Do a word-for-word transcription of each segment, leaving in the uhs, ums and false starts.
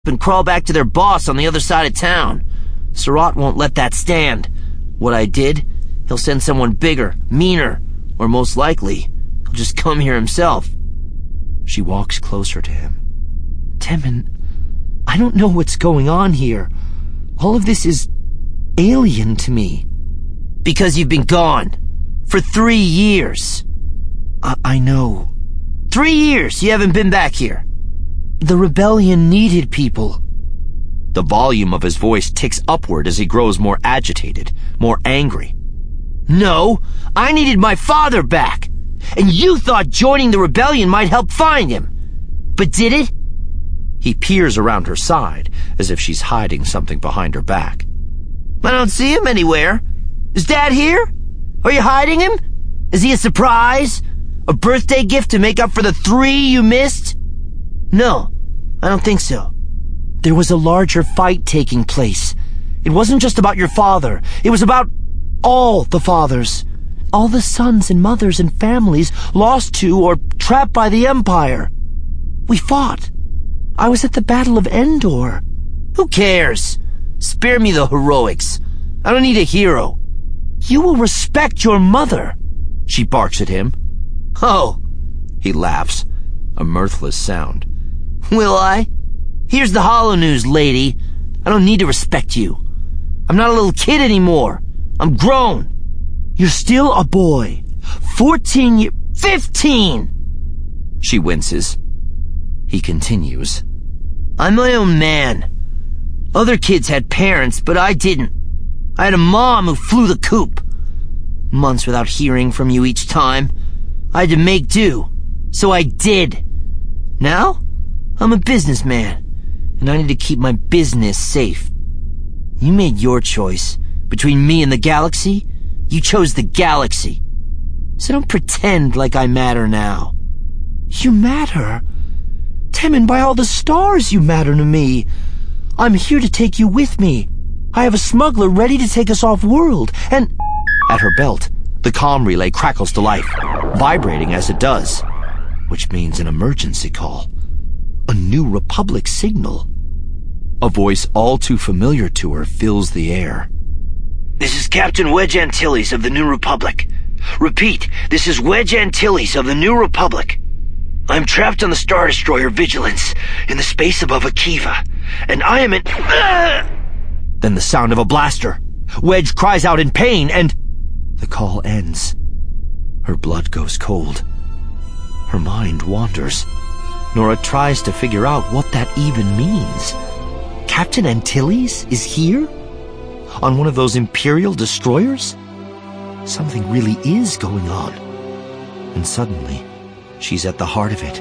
and crawl back to their boss on the other side of town. Surratt won't let that stand. What I did, he'll send someone bigger, meaner, or most likely, he'll just come here himself. She walks closer to him. Temmin, I don't know what's going on here. All of this is alien to me. Because you've been gone. For three years. I, I know. Three years you haven't been back here. The rebellion needed people. The volume of his voice ticks upward as he grows more agitated, more angry. No, I needed my father back. And you thought joining the rebellion might help find him. But did it? He peers around her side as if she's hiding something behind her back. I don't see him anywhere. Is Dad here? Are you hiding him? Is he a surprise? A birthday gift to make up for the three you missed? No, I don't think so. There was a larger fight taking place. It wasn't just about your father. It was about all the fathers. All the sons and mothers and families lost to or trapped by the Empire. We fought. I was at the Battle of Endor. Who cares? Spare me the heroics. I don't need a hero. You will respect your mother, she barks at him. Oh, he laughs, a mirthless sound. Will I? Here's the Hollow News, lady. I don't need to respect you. I'm not a little kid anymore. I'm grown. You're still a boy. Fourteen years... Fifteen! She winces. He continues. I'm my own man. Other kids had parents, but I didn't. I had a mom who flew the coop. Months without hearing from you each time. I had to make do. So I did. Now, I'm a businessman, and I need to keep my business safe. You made your choice. Between me and the galaxy, you chose the galaxy. So don't pretend like I matter now. You matter? Temmin, by all the stars, you matter to me. I'm here to take you with me. I have a smuggler ready to take us off-world, and... At her belt, the comm relay crackles to life, vibrating as it does, which means an emergency call. A New Republic signal. A voice all too familiar to her fills the air. This is Captain Wedge Antilles of the New Republic. Repeat, this is Wedge Antilles of the New Republic. I'm trapped on the Star Destroyer Vigilance in the space above Akiva, and I am in... Uh! Then the sound of a blaster. Wedge cries out in pain, and... The call ends. Her blood goes cold. Her mind wanders. Nora tries to figure out what that even means. Captain Antilles is here? On one of those Imperial destroyers? Something really is going on. And suddenly, she's at the heart of it.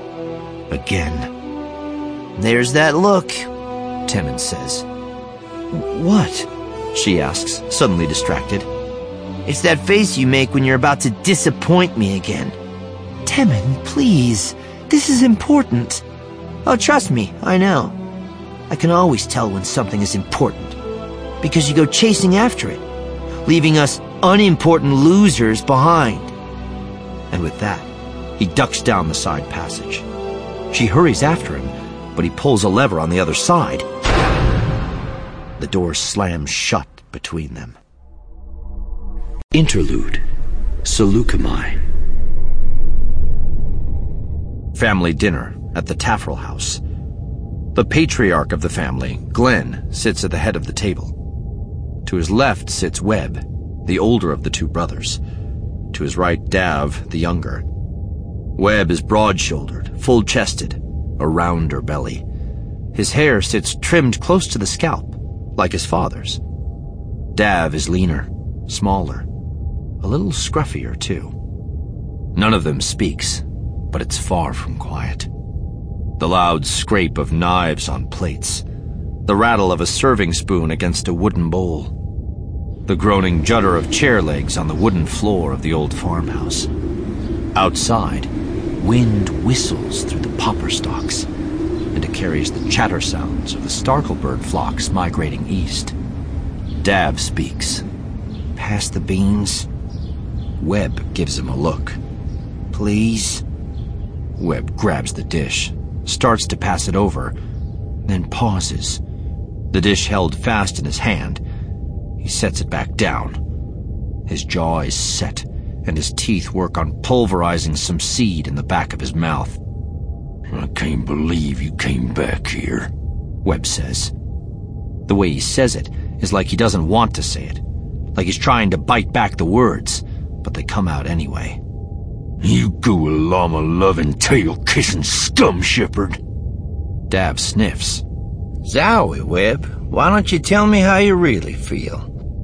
Again. There's that look, Temmin says. What? She asks, suddenly distracted. It's that face you make when you're about to disappoint me again. Temmin, please. This is important. Oh, trust me, I know. I can always tell when something is important. Because you go chasing after it, leaving us unimportant losers behind. And with that, he ducks down the side passage. She hurries after him, but he pulls a lever on the other side. The door slams shut between them. Interlude. Seleucami. Family dinner at the Tafferel house. The patriarch of the family, Glenn, sits at the head of the table. To his left sits Webb, the older of the two brothers. To his right, Dav, the younger. Webb is broad-shouldered, full-chested, a rounder belly. His hair sits trimmed close to the scalp, like his father's. Dav is leaner, smaller, a little scruffier, too. None of them speaks, but it's far from quiet. The loud scrape of knives on plates, the rattle of a serving spoon against a wooden bowl, the groaning judder of chair legs on the wooden floor of the old farmhouse. Outside, wind whistles through the popper stalks, and it carries the chatter sounds of the startlebird flocks migrating east. Dav speaks. Pass the beans. Webb gives him a look. Please? Webb grabs the dish, starts to pass it over, then pauses. The dish held fast in his hand. He sets it back down. His jaw is set, and his teeth work on pulverizing some seed in the back of his mouth. I can't believe you came back here, Webb says. The way he says it is like he doesn't want to say it, like he's trying to bite back the words, but they come out anyway. You go a llama-loving, tail-kissing scum shepherd. Dav sniffs. Zowie, Webb, why don't you tell me how you really feel?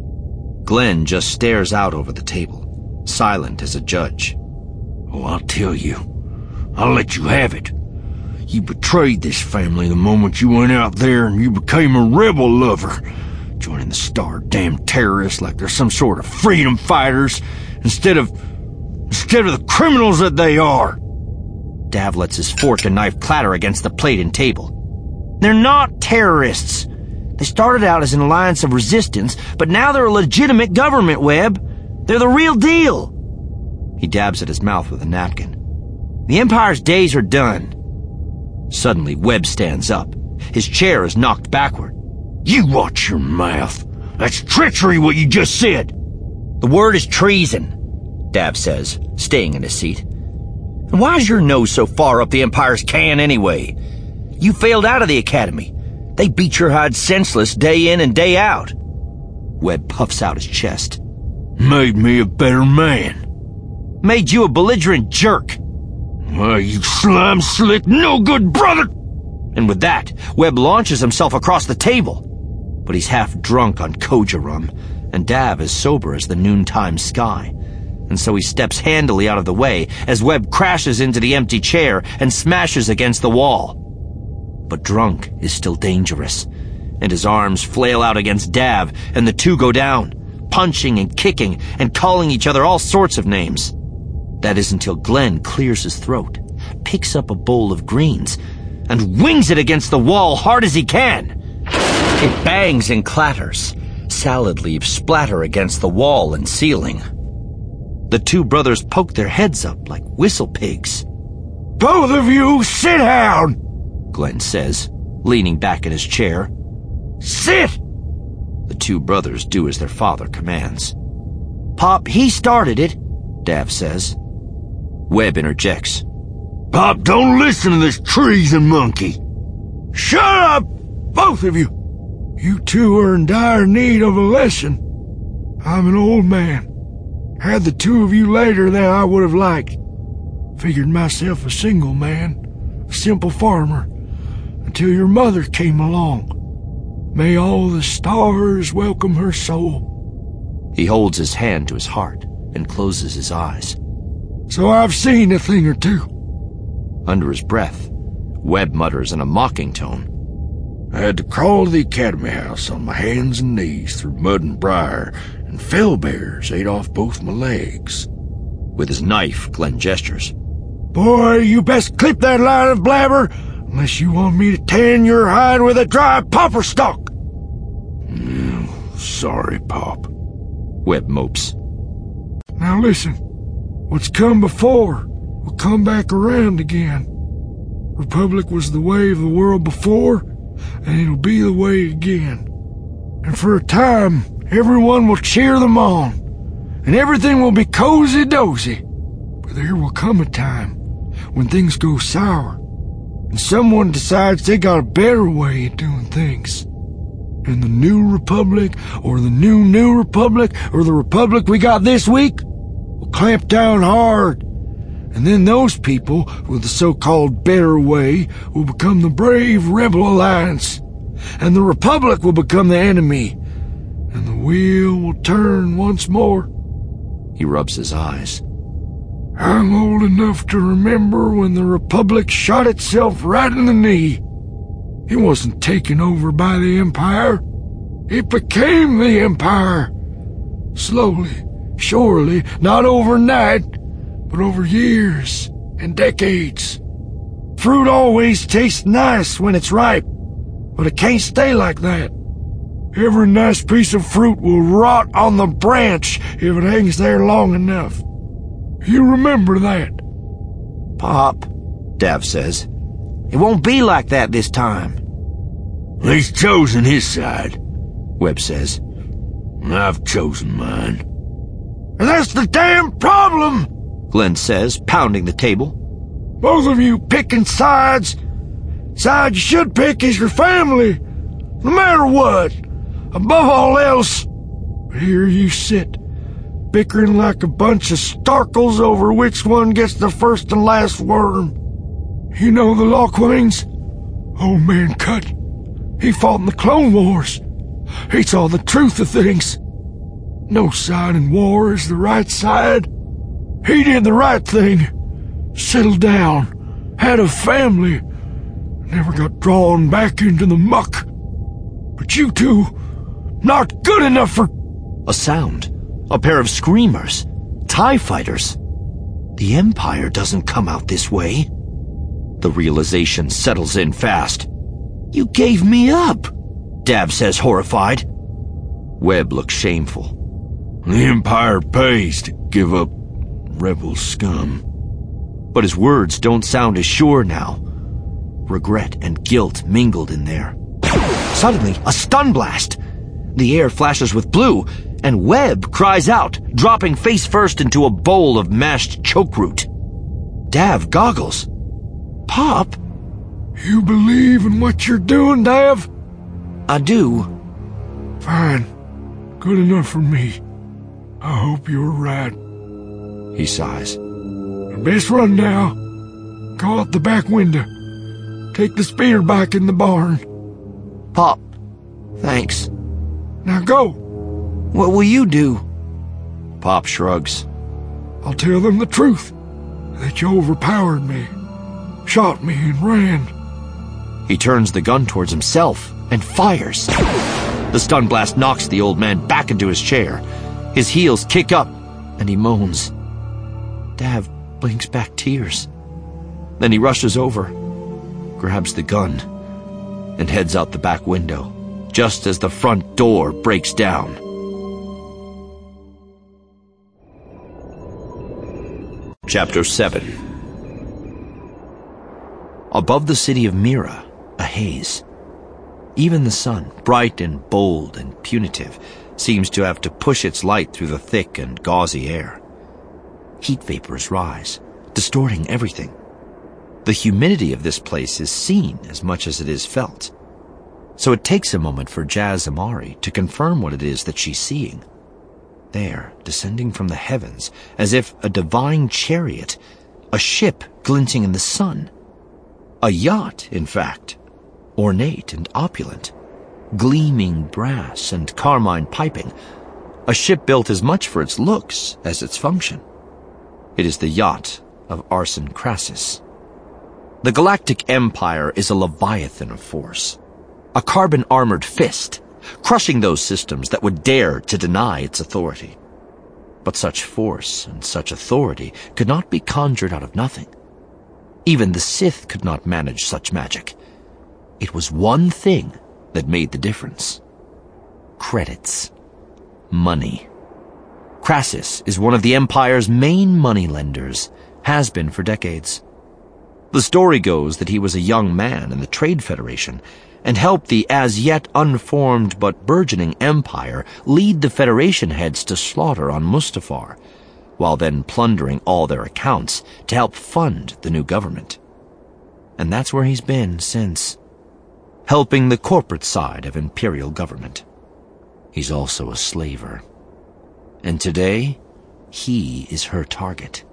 Glenn just stares out over the table, silent as a judge. Oh, I'll tell you. I'll let you have it. You betrayed this family the moment you went out there and you became a rebel lover, joining the star-damned terrorists like they're some sort of freedom fighters instead of... instead of the criminals that they are. Dav lets his fork and knife clatter against the plate and table. They're not terrorists. They started out as an alliance of resistance, but now they're a legitimate government, Webb. They're the real deal. He dabs at his mouth with a napkin. The Empire's days are done. Suddenly, Webb stands up. His chair is knocked backward. You watch your mouth. That's treachery what you just said. The word is treason, Dav says, staying in his seat. And why's your nose so far up the Empire's can anyway? You failed out of the Academy. They beat your hide senseless day in and day out. Webb puffs out his chest. Made me a better man. Made you a belligerent jerk. Why, you slime slick, no good brother! And with that, Webb launches himself across the table. But he's half drunk on Koja rum, and Dav is sober as the noontime sky. And so he steps handily out of the way as Webb crashes into the empty chair and smashes against the wall. But drunk is still dangerous, and his arms flail out against Dav, and the two go down, punching and kicking and calling each other all sorts of names. That is until Glenn clears his throat, picks up a bowl of greens, and wings it against the wall hard as he can. It bangs and clatters. Salad leaves splatter against the wall and ceiling. The two brothers poke their heads up like whistle pigs. Both of you sit down, Glenn says, leaning back in his chair. Sit! The two brothers do as their father commands. Pop, he started it, Dav says. Webb interjects. Pop, don't listen to this treason monkey. Shut up, both of you. You two are in dire need of a lesson. I'm an old man. Had the two of you later than I would have liked. Figured myself a single man, a simple farmer, until your mother came along. May all the stars welcome her soul. He holds his hand to his heart and closes his eyes. So I've seen a thing or two. Under his breath, Webb mutters in a mocking tone. I had to crawl to the Academy House on my hands and knees through mud and briar, and fell bears ate off both my legs. With his knife, Glenn gestures. Boy, you best clip that line of blabber, unless you want me to tan your hide with a dry popper stalk. Mm, sorry, Pop. Webb mopes. Now listen, what's come before will come back around again. Republic was the way of the world before, and it'll be the way again. And for a time, everyone will cheer them on, and everything will be cozy-dozy. But there will come a time when things go sour, and someone decides they got a better way of doing things. And the new Republic, or the new new Republic, or the Republic we got this week, will clamp down hard. And then those people with the so-called better way will become the brave Rebel Alliance, and the Republic will become the enemy, and the wheel will turn once more. He rubs his eyes. I'm old enough to remember when the Republic shot itself right in the knee. It wasn't taken over by the Empire. It became the Empire. Slowly, surely, not overnight, but over years and decades. Fruit always tastes nice when it's ripe, but it can't stay like that. Every nice piece of fruit will rot on the branch if it hangs there long enough. You remember that. Pop, Dav says. It won't be like that this time. He's chosen his side, Webb says. I've chosen mine. And that's the damn problem, Glenn says, pounding the table. Both of you picking sides. Side you should pick is your family, no matter what, above all else. But here you sit, bickering like a bunch of starkles over which one gets the first and last worm. You know the Locquanes? Old man Cut. He fought in the Clone Wars. He saw the truth of things. No side in war is the right side. He did the right thing. Settled down. Had a family. Never got drawn back into the muck. But you two, not good enough for... A sound. A pair of screamers. TIE fighters. The Empire doesn't come out this way. The realization settles in fast. You gave me up, Dav says, horrified. Webb looks shameful. The Empire pays to give up rebel scum. But his words don't sound as sure now. Regret and guilt mingled in there. Suddenly, a stun blast. The air flashes with blue, and Webb cries out, dropping face first into a bowl of mashed choke root. Dav goggles. Pop? You believe in what you're doing, Dav? I do. Fine. Good enough for me. I hope you're right. He sighs. Best run now. Go out the back window. Take the speeder back in the barn. Pop, thanks. Now go. What will you do? Pop shrugs. I'll tell them the truth. That you overpowered me. Shot me and ran. He turns the gun towards himself and fires. The stun blast knocks the old man back into his chair. His heels kick up, and he moans. Dav blinks back tears. Then he rushes over, grabs the gun, and heads out the back window, just as the front door breaks down. Chapter seven. Above the city of Mira, a haze. Even the sun, bright and bold and punitive, seems to have to push its light through the thick and gauzy air. Heat vapors rise, distorting everything. The humidity of this place is seen as much as it is felt. So it takes a moment for Jaz Amari to confirm what it is that she's seeing. There, descending from the heavens, as if a divine chariot, a ship glinting in the sun. A yacht, in fact, ornate and opulent, gleaming brass and carmine piping, a ship built as much for its looks as its function. It is the yacht of Arson Crassus. The Galactic Empire is a leviathan of force, a carbon-armored fist, crushing those systems that would dare to deny its authority. But such force and such authority could not be conjured out of nothing. Even the Sith could not manage such magic. It was one thing that made the difference. Credits. Money. Crassus is one of the Empire's main moneylenders, has been for decades. The story goes that he was a young man in the Trade Federation and helped the as-yet unformed but burgeoning Empire lead the Federation heads to slaughter on Mustafar, while then plundering all their accounts to help fund the new government. And that's where he's been since, helping the corporate side of Imperial government. He's also a slaver. And today, he is her target.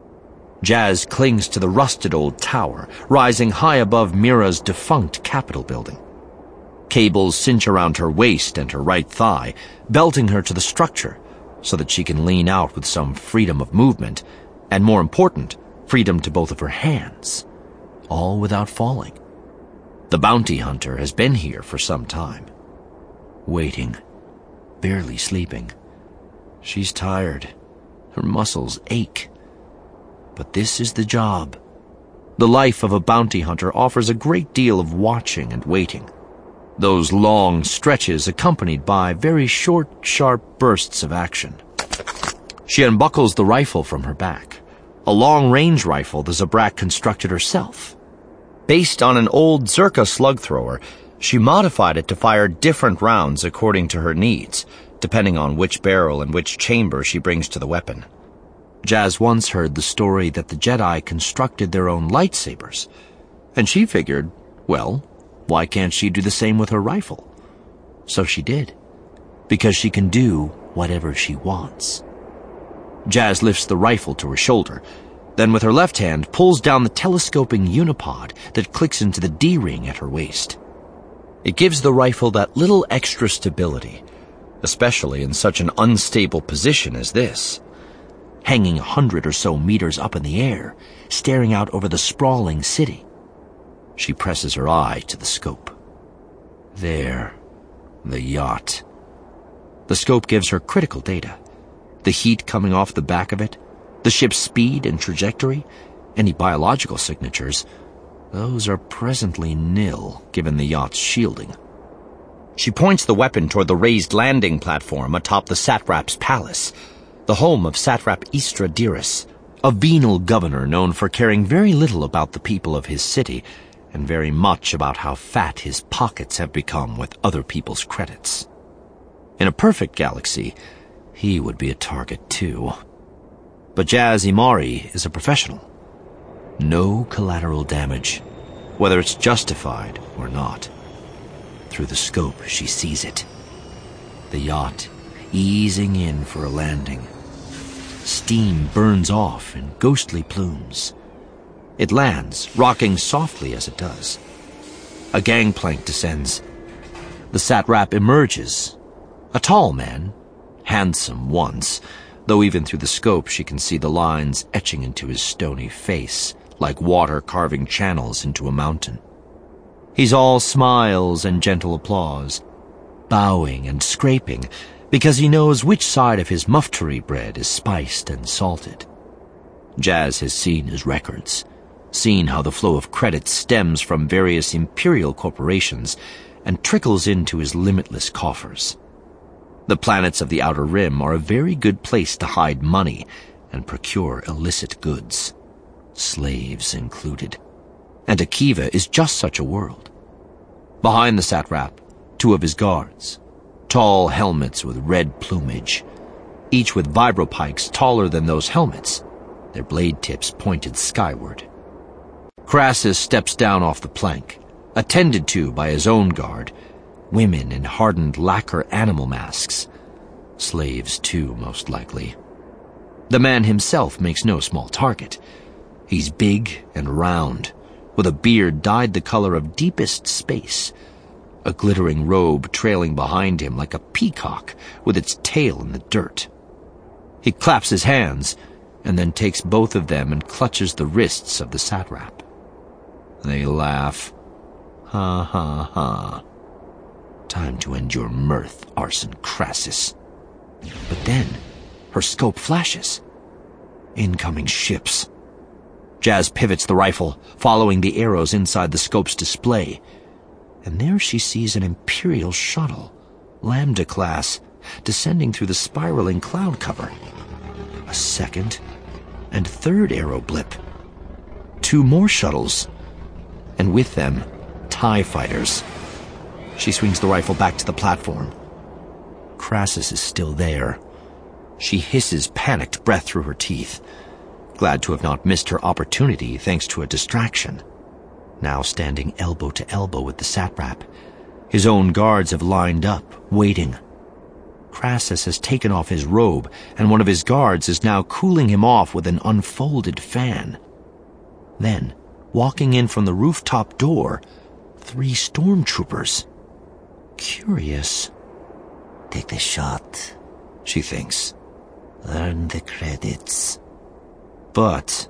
Jaz clings to the rusted old tower, rising high above Mira's defunct Capitol building. Cables cinch around her waist and her right thigh, belting her to the structure so that she can lean out with some freedom of movement, and more important, freedom to both of her hands, all without falling. The bounty hunter has been here for some time, waiting, barely sleeping. She's tired. Her muscles ache. But this is the job. The life of a bounty hunter offers a great deal of watching and waiting. Those long stretches accompanied by very short, sharp bursts of action. She unbuckles the rifle from her back, a long-range rifle the Zabrak constructed herself. Based on an old Zerka slug thrower, She modified it to fire different rounds according to her needs, depending on which barrel and which chamber she brings to the weapon. Jazz once heard the story that the Jedi constructed their own lightsabers, and she figured, well, why can't she do the same with her rifle? So she did, because she can do whatever she wants. Jazz lifts the rifle to her shoulder, then with her left hand pulls down the telescoping unipod that clicks into the D-ring at her waist. It gives the rifle that little extra stability, especially in such an unstable position as this. Hanging a hundred or so meters up in the air, staring out over the sprawling city. She presses her eye to the scope. There, the yacht. The scope gives her critical data. The heat coming off the back of it, the ship's speed and trajectory, any biological signatures, those are presently nil given the yacht's shielding. She points the weapon toward the raised landing platform atop the satrap's palace, the home of Satrap Istra Diris, a venal governor known for caring very little about the people of his city and very much about how fat his pockets have become with other people's credits. In a perfect galaxy, he would be a target too. But Jazz Imari is a professional. No collateral damage, whether it's justified or not. Through the scope, she sees it. The yacht easing in for a landing. Steam burns off in ghostly plumes. It lands, rocking softly as it does. A gangplank descends. The satrap emerges. A tall man, handsome once, though even through the scope she can see the lines etching into his stony face, like water carving channels into a mountain. He's all smiles and gentle applause, bowing and scraping, because he knows which side of his muftari bread is spiced and salted. Jazz has seen his records, seen how the flow of credit stems from various imperial corporations and trickles into his limitless coffers. The planets of the Outer Rim are a very good place to hide money and procure illicit goods, slaves included. And Akiva is just such a world. Behind the satrap, two of his guards, tall helmets with red plumage, each with vibropikes taller than those helmets, their blade tips pointed skyward. Crassus steps down off the plank, attended to by his own guard, women in hardened lacquer animal masks. Slaves, too, most likely. The man himself makes no small target. He's big and round, with a beard dyed the color of deepest space, a glittering robe trailing behind him like a peacock with its tail in the dirt. He claps his hands, and then takes both of them and clutches the wrists of the satrap. They laugh. Ha ha ha. Time to end your mirth, Arson Crassus. But then, her scope flashes. Incoming ships. Jazz pivots the rifle, following the arrows inside the scope's display. And there she sees an Imperial shuttle, Lambda class, descending through the spiraling cloud cover. A second and third arrow blip. Two more shuttles. And with them, TIE fighters. She swings the rifle back to the platform. Crassus is still there. She hisses panicked breath through her teeth, glad to have not missed her opportunity thanks to a distraction. Now standing elbow to elbow with the satrap, his own guards have lined up, waiting. Crassus has taken off his robe, and one of his guards is now cooling him off with an unfolded fan. Then, walking in from the rooftop door, three stormtroopers. Curious. Take the shot, she thinks. Earn the credits. But...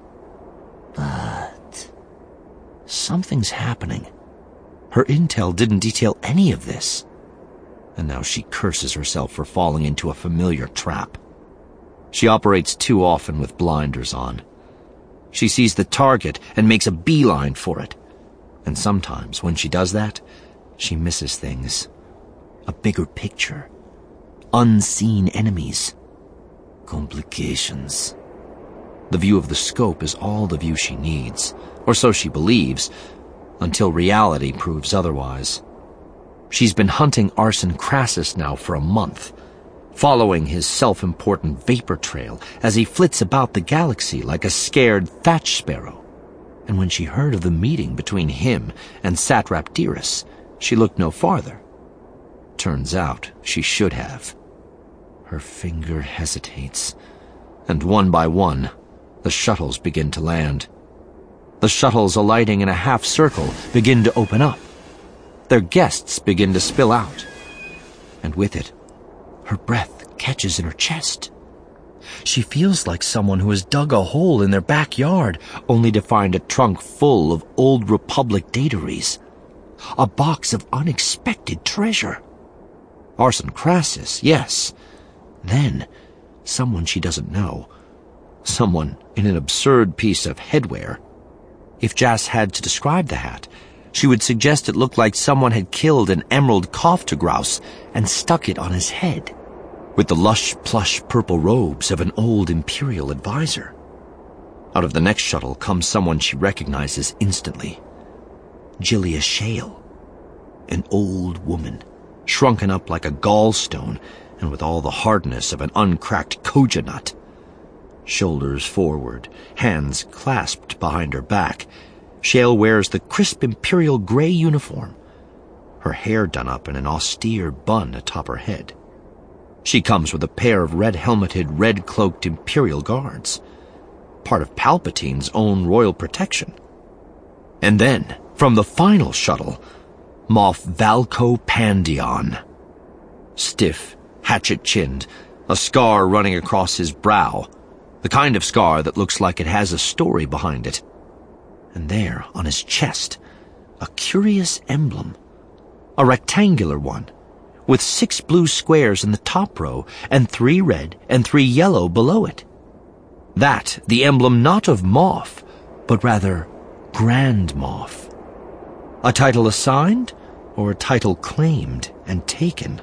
But... something's happening. Her intel didn't detail any of this. And now she curses herself for falling into a familiar trap. She operates too often with blinders on. She sees the target and makes a beeline for it. And sometimes, when she does that, she misses things. A bigger picture. Unseen enemies. Complications. The view of the scope is all the view she needs, or so she believes, until reality proves otherwise. She's been hunting Arson Crassus now for a month, following his self-important vapor trail as he flits about the galaxy like a scared thatch sparrow. And when she heard of the meeting between him and Satrap Dirus, she looked no farther. Turns out she should have. Her finger hesitates, and one by one, the shuttles begin to land. The shuttles alighting in a half circle begin to open up. Their guests begin to spill out. And with it, her breath catches in her chest. She feels like someone who has dug a hole in their backyard only to find a trunk full of old Republic dataries. A box of unexpected treasure. Arson Crassus, yes. Then, someone she doesn't know. Someone in an absurd piece of headwear. If Jas had to describe the hat, she would suggest it looked like someone had killed an emerald Koftagrouse and stuck it on his head, with the lush plush purple robes of an old Imperial advisor. Out of the next shuttle comes someone she recognizes instantly. Jilia Shale, an old woman, shrunken up like a gallstone and with all the hardness of an uncracked koja nut. Shoulders forward, hands clasped behind her back, Shale wears the crisp Imperial gray uniform, her hair done up in an austere bun atop her head. She comes with a pair of red-helmeted, red-cloaked Imperial guards, part of Palpatine's own royal protection. And then, from the final shuttle, Moff Valko Pandion. Stiff, hatchet-chinned, a scar running across his brow, the kind of scar that looks like it has a story behind it. And there, on his chest, a curious emblem, a rectangular one, with six blue squares in the top row and three red and three yellow below it. That, the emblem not of Moff, but rather Grand Moff. A title assigned, or a title claimed and taken?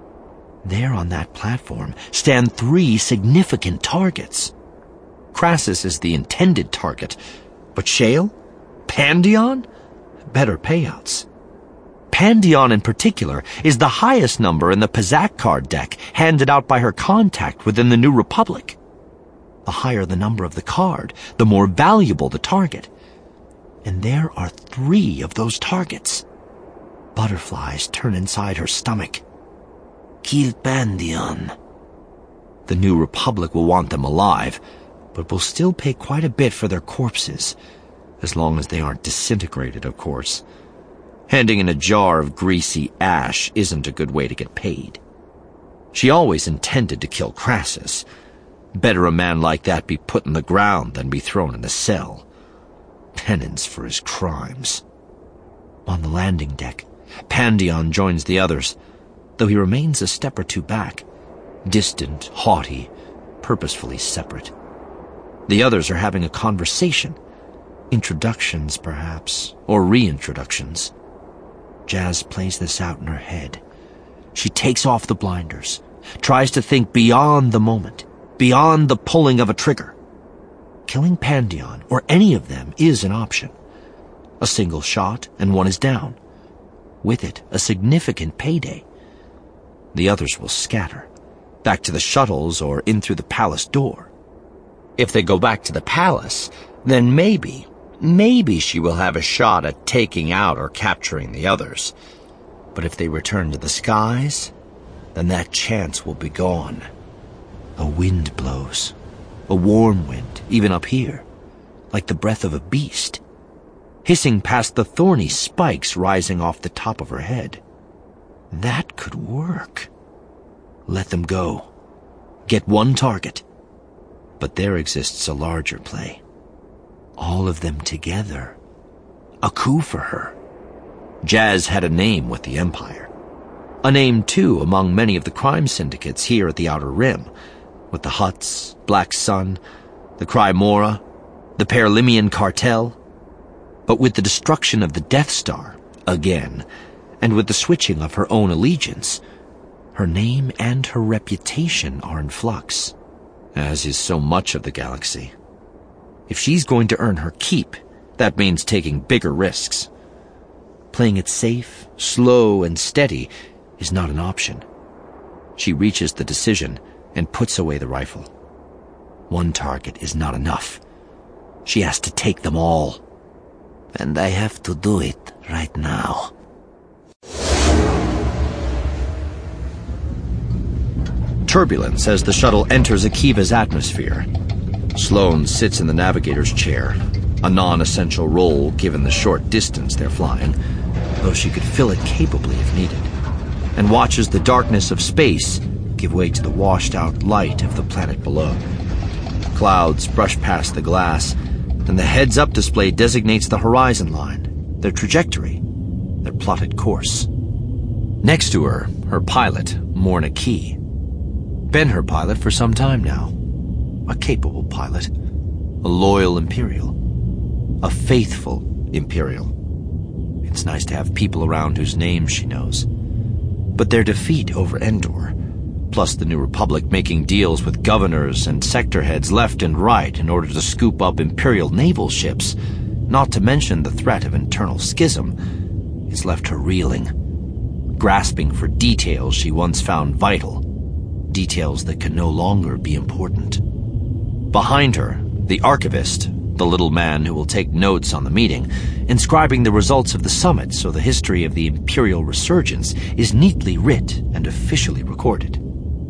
There on that platform stand three significant targets. Crassus is the intended target, but Shale? Pandion? Better payouts. Pandion in particular is the highest number in the Pazak card deck handed out by her contact within the New Republic. The higher the number of the card, the more valuable the target. And there are three of those targets. Butterflies turn inside her stomach. Kill Pandion. The New Republic will want them alive, but will still pay quite a bit for their corpses, as long as they aren't disintegrated, of course. Handing in a jar of greasy ash isn't a good way to get paid. She always intended to kill Crassus. Better a man like that be put in the ground than be thrown in a cell. Penance for his crimes. On the landing deck, Pandion joins the others, though he remains a step or two back, distant, haughty, purposefully separate. The others are having a conversation. Introductions, perhaps, or reintroductions. Jas plays this out in her head. She takes off the blinders, tries to think beyond the moment, beyond the pulling of a trigger. Killing Pandion, or any of them, is an option. A single shot, and one is down. With it, a significant payday. The others will scatter, back to the shuttles or in through the palace door. If they go back to the palace, then maybe, maybe she will have a shot at taking out or capturing the others. But if they return to the skies, then that chance will be gone. A wind blows, a warm wind, even up here, like the breath of a beast, hissing past the thorny spikes rising off the top of her head. That could work. Let them go. Get one target. But there exists a larger play. All of them together. A coup for her. Jas had a name with the Empire. A name, too, among many of the crime syndicates here at the Outer Rim, with the Hutts, Black Sun, the Crymora, the Perlimian Cartel. But with the destruction of the Death Star, again, and with the switching of her own allegiance, her name and her reputation are in flux, as is so much of the galaxy. If she's going to earn her keep, that means taking bigger risks. Playing it safe, slow, and steady is not an option. She reaches the decision and puts away the rifle. One target is not enough. She has to take them all. And I have to do it right now. Turbulence as the shuttle enters Akiva's atmosphere. Sloane sits in the navigator's chair, a non-essential role given the short distance they're flying, though she could fill it capably if needed, and watches the darkness of space give way to the washed-out light of the planet below. Clouds brush past the glass, and the heads-up display designates the horizon line, their trajectory, their plotted course. Next to her, her pilot, Morna Key. Been her pilot for some time now. A capable pilot. A loyal Imperial. A faithful Imperial. It's nice to have people around whose names she knows. But their defeat over Endor, plus the New Republic making deals with governors and sector heads left and right in order to scoop up Imperial naval ships, not to mention the threat of internal schism, has left her reeling, grasping for details she once found vital, details that can no longer be important. Behind her, the archivist, the little man who will take notes on the meeting, inscribing the results of the summit so the history of the Imperial resurgence is neatly writ and officially recorded.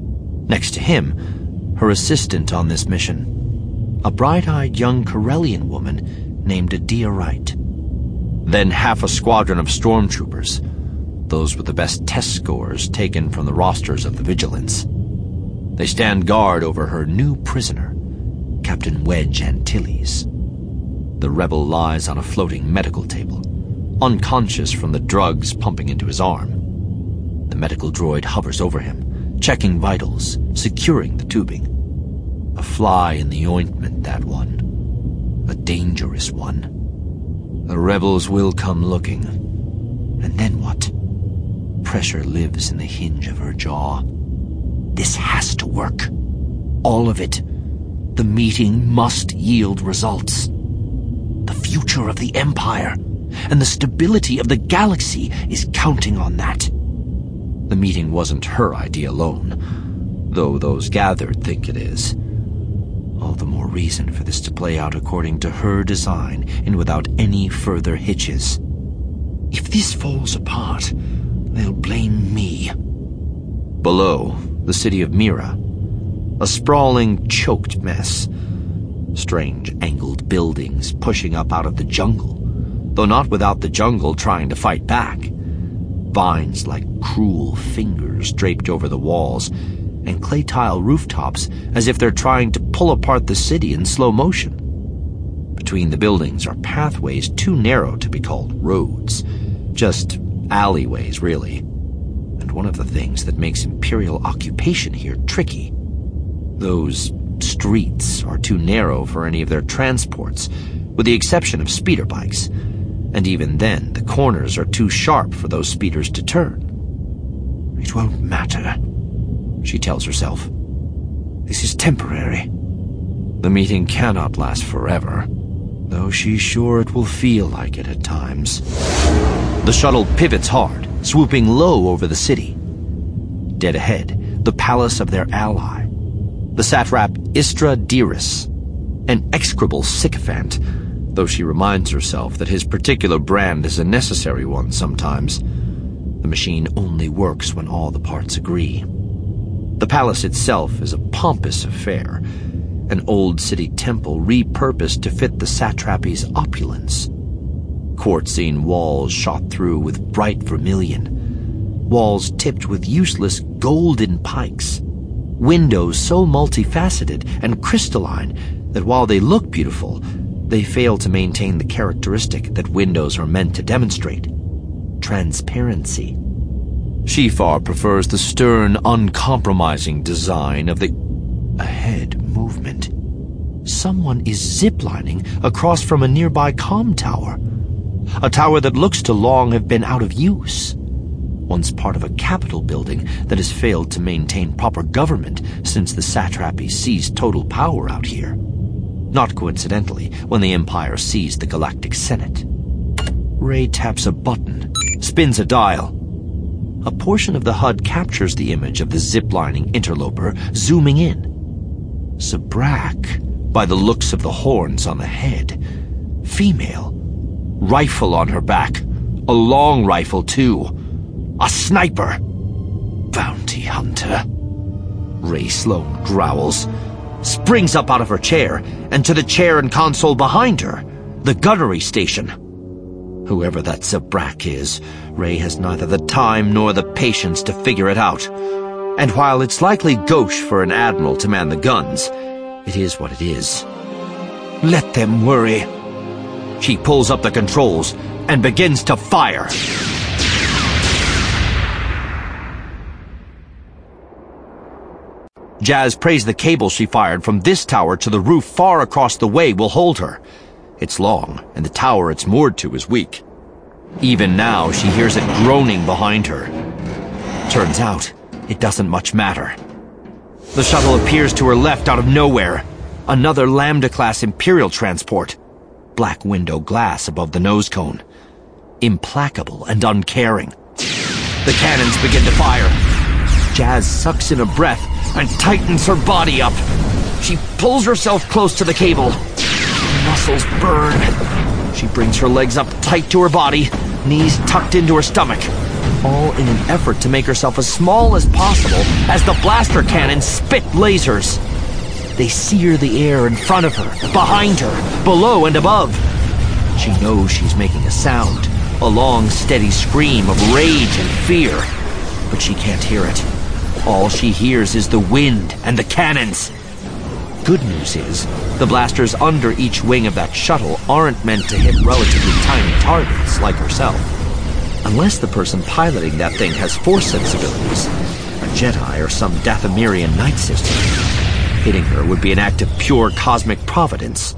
Next to him, her assistant on this mission, a bright-eyed young Corellian woman named Adia Wright. Then half a squadron of stormtroopers, those with the best test scores taken from the rosters of the Vigilance. They stand guard over her new prisoner, Captain Wedge Antilles. The rebel lies on a floating medical table, unconscious from the drugs pumping into his arm. The medical droid hovers over him, checking vitals, securing the tubing. A fly in the ointment, that one. A dangerous one. The rebels will come looking. And then what? Pressure lives in the hinge of her jaw. This has to work. All of it. The meeting must yield results. The future of the Empire and the stability of the galaxy is counting on that. The meeting wasn't her idea alone, though those gathered think it is. All the more reason for this to play out according to her design and without any further hitches. If this falls apart, they'll blame me. Below, the city of Mira. A sprawling, choked mess. Strange, angled buildings pushing up out of the jungle, though not without the jungle trying to fight back. Vines like cruel fingers draped over the walls, and clay tile rooftops as if they're trying to pull apart the city in slow motion. Between the buildings are pathways too narrow to be called roads, just alleyways, really. And one of the things that makes Imperial occupation here tricky. Those streets are too narrow for any of their transports, with the exception of speeder bikes. And even then, the corners are too sharp for those speeders to turn. It won't matter, she tells herself. This is temporary. The meeting cannot last forever, though she's sure it will feel like it at times. The shuttle pivots hard, swooping low over the city. Dead ahead, the palace of their ally, the satrap Istra Diris, an execrable sycophant, though she reminds herself that his particular brand is a necessary one sometimes. The machine only works when all the parts agree. The palace itself is a pompous affair, an old city temple repurposed to fit the satrapy's opulence. Quartzine walls shot through with bright vermilion, walls tipped with useless golden pikes, windows so multifaceted and crystalline that while they look beautiful, they fail to maintain the characteristic that windows are meant to demonstrate: transparency. Shifar prefers the stern, uncompromising design of the ahead movement. Someone is ziplining across from a nearby comm tower, a tower that looks to long have been out of use. Once part of a capital building that has failed to maintain proper government since the satrapy seized total power out here. Not coincidentally, when the Empire seized the Galactic Senate. Ray taps a button, spins a dial. A portion of the H U D captures the image of the ziplining interloper, zooming in. Zabrak, by the looks of the horns on the head. Female. Rifle on her back. A long rifle, too. A sniper. Bounty hunter. Ray Sloan growls, springs up out of her chair, and to the chair and console behind her, the gunnery station. Whoever that Zabrak is, Ray has neither the time nor the patience to figure it out. And while it's likely gauche for an admiral to man the guns, it is what it is. Let them worry. She pulls up the controls and begins to fire. Jazz prays the cable she fired from this tower to the roof far across the way will hold her. It's long, and the tower it's moored to is weak. Even now, she hears it groaning behind her. Turns out, it doesn't much matter. The shuttle appears to her left out of nowhere. Another Lambda-class Imperial transport. Black window glass above the nose cone. Implacable and uncaring. The cannons begin to fire. Jazz sucks in a breath and tightens her body up. She pulls herself close to the cable. Muscles burn. She brings her legs up tight to her body, knees tucked into her stomach, all in an effort to make herself as small as possible as the blaster cannons spit lasers. They sear the air in front of her, behind her, below and above. She knows she's making a sound, a long, steady scream of rage and fear, but she can't hear it. All she hears is the wind and the cannons. Good news is, the blasters under each wing of that shuttle aren't meant to hit relatively tiny targets like herself. Unless the person piloting that thing has force sensibilities, a Jedi or some Dathomirian night system. Hitting her would be an act of pure cosmic providence.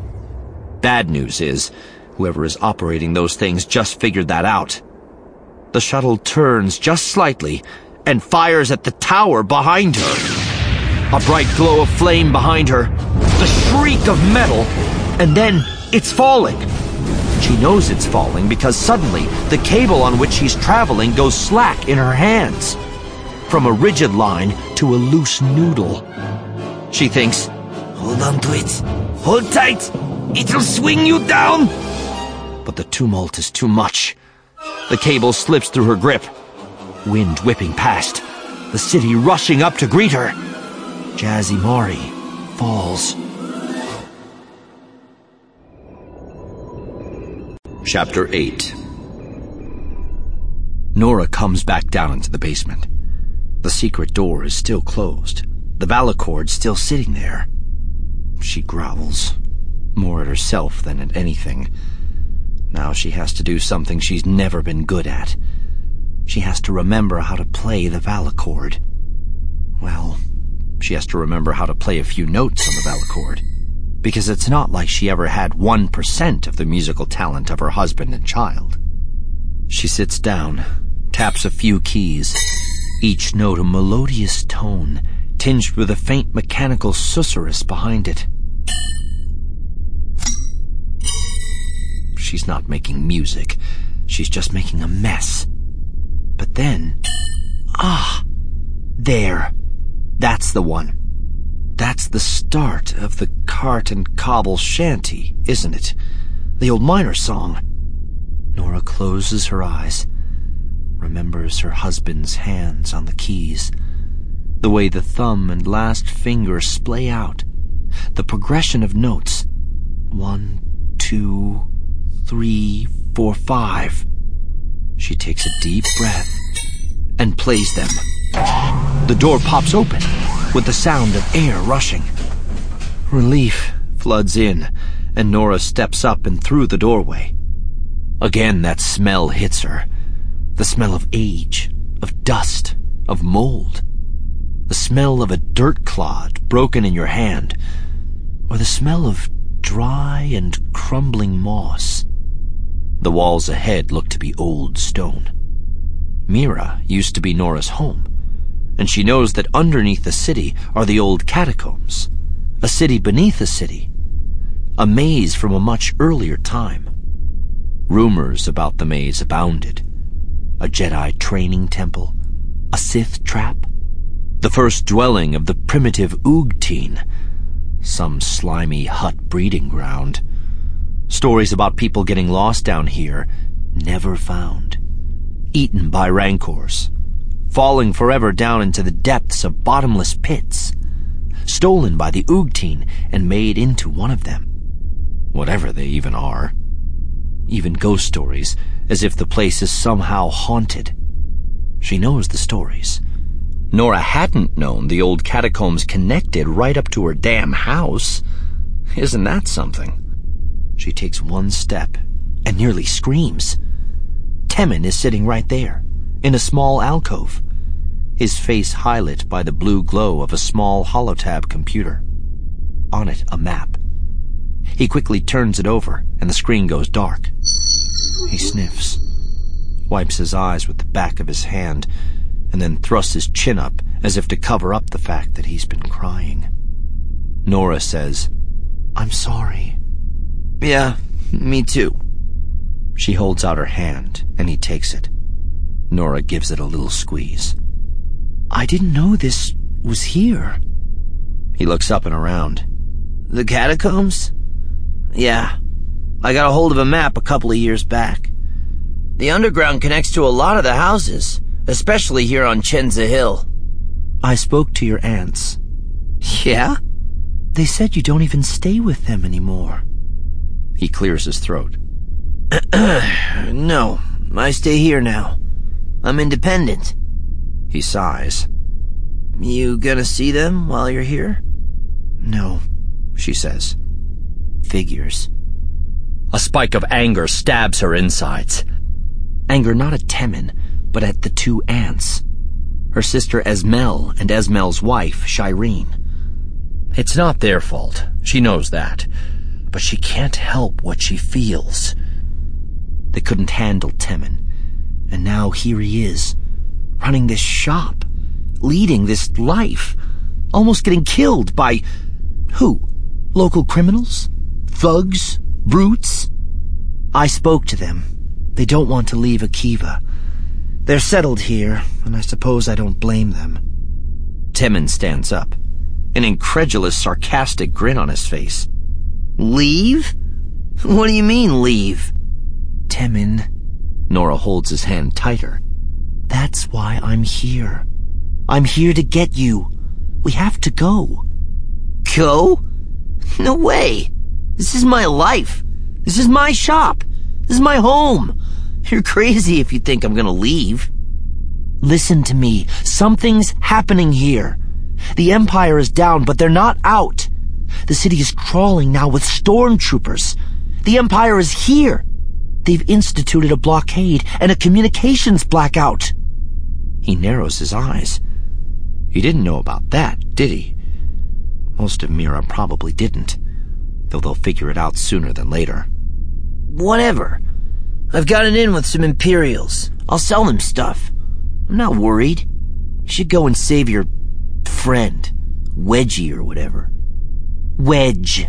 Bad news is, whoever is operating those things just figured that out. The shuttle turns just slightly and fires at the tower behind her. A bright glow of flame behind her, the shriek of metal, and then it's falling. She knows it's falling because suddenly the cable on which she's traveling goes slack in her hands. From a rigid line to a loose noodle. She thinks, hold on to it, hold tight, it'll swing you down. But the tumult is too much. The cable slips through her grip. Wind whipping past, the city rushing up to greet her. Jaz Imari falls. Chapter eight. Nora comes back down into the basement. The secret door is still closed. The Valacord still sitting there. She growls, more at herself than at anything. Now she has to do something she's never been good at. She has to remember how to play the Valacord. Well, she has to remember how to play a few notes on the Valacord, because it's not like she ever had one percent of the musical talent of her husband and child. She sits down, taps a few keys, each note a melodious tone, tinged with a faint mechanical susurrus behind it. She's not making music, she's just making a mess. But then, ah, there. That's the one. That's the start of the Cart and Cobble Shanty, isn't it? The old miner song. Nora closes her eyes, remembers her husband's hands on the keys, the way the thumb and last finger splay out, the progression of notes. One, two, three, four, five. She takes a deep breath and plays them. The door pops open with the sound of air rushing. Relief floods in, and Nora steps up and through the doorway. Again that smell hits her. The smell of age, of dust, of mold. The smell of a dirt clod broken in your hand, or the smell of dry and crumbling moss. The walls ahead look to be old stone. Mira used to be Nora's home, and she knows that underneath the city are the old catacombs, a city beneath a city, a maze from a much earlier time. Rumors about the maze abounded. A Jedi training temple, a Sith trap, the first dwelling of the primitive Oogteen, some slimy Hutt breeding ground. Stories about people getting lost down here, never found. Eaten by rancors, falling forever down into the depths of bottomless pits, stolen by the Oogteen and made into one of them. Whatever they even are. Even ghost stories, as if the place is somehow haunted. She knows the stories. Nora hadn't known the old catacombs connected right up to her damn house. Isn't that something? She takes one step and nearly screams. Temmin is sitting right there, in a small alcove, his face highlit by the blue glow of a small holotab computer. On it, a map. He quickly turns it over, and the screen goes dark. He sniffs, wipes his eyes with the back of his hand, and then thrusts his chin up as if to cover up the fact that he's been crying. Nora says, "I'm sorry." Yeah, me too. She holds out her hand, and he takes it. Nora gives it a little squeeze. I didn't know this was here. He looks up and around. The catacombs? Yeah. I got a hold of a map a couple of years back. The underground connects to a lot of the houses, especially here on Chenza Hill. I spoke to your aunts. Yeah? They said you don't even stay with them anymore. He clears his throat. No, I stay here now. I'm independent. He sighs. You gonna see them while you're here? No, she says. Figures. A spike of anger stabs her insides. Anger not at Temmin, but at the two aunts. Her sister Esmel and Esmel's wife, Shireen. It's not their fault. She knows that. But she can't help what she feels. They couldn't handle Temmin. And now here he is, running this shop, leading this life, almost getting killed by... who? Local criminals? Thugs? Brutes? I spoke to them. They don't want to leave Akiva. They're settled here, and I suppose I don't blame them. Temmin stands up, an incredulous, sarcastic grin on his face. Leave? What do you mean, leave? Temmin. Nora holds his hand tighter. That's why I'm here. I'm here to get you. We have to go. Go? No way. This is my life. This is my shop. This is my home. You're crazy if you think I'm gonna leave. Listen to me. Something's happening here. The Empire is down, but they're not out. The city is crawling now with stormtroopers. The Empire is here. They've instituted a blockade and a communications blackout. He narrows his eyes. He didn't know about that, did he? Most of Mira probably didn't, though they'll figure it out sooner than later. Whatever. I've got it in with some Imperials. I'll sell them stuff. I'm not worried. You should go and save your friend, Wedgie or whatever. Wedge.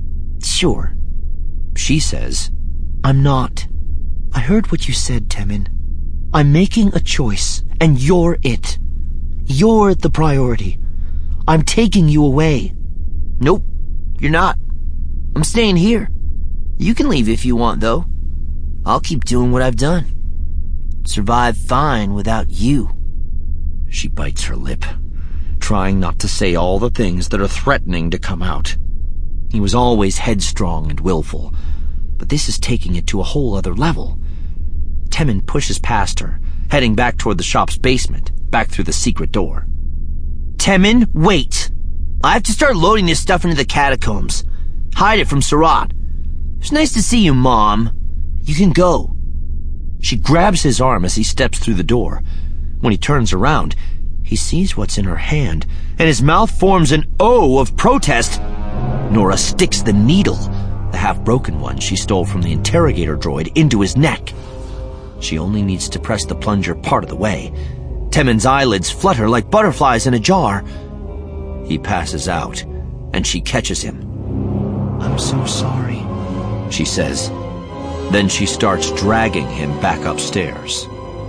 Sure. She says, I'm not. I heard what you said, Temmin. I'm making a choice, and you're it. You're the priority. I'm taking you away. Nope, you're not. I'm staying here. You can leave if you want, though. I'll keep doing what I've done. Survive fine without you. She bites her lip, trying not to say all the things that are threatening to come out. He was always headstrong and willful, but this is taking it to a whole other level. Temmin pushes past her, heading back toward the shop's basement, back through the secret door. Temmin, wait! I have to start loading this stuff into the catacombs. Hide it from Sarat. It's nice to see you, Mom. You can go. She grabs his arm as he steps through the door. When he turns around, he sees what's in her hand, and his mouth forms an O of protest. Nora sticks the needle, the half-broken one she stole from the interrogator droid, into his neck. She only needs to press the plunger part of the way. Temmin's eyelids flutter like butterflies in a jar. He passes out, and she catches him. I'm so sorry, she says. Then she starts dragging him back upstairs.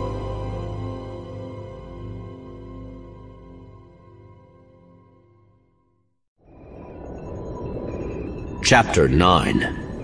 Chapter nine.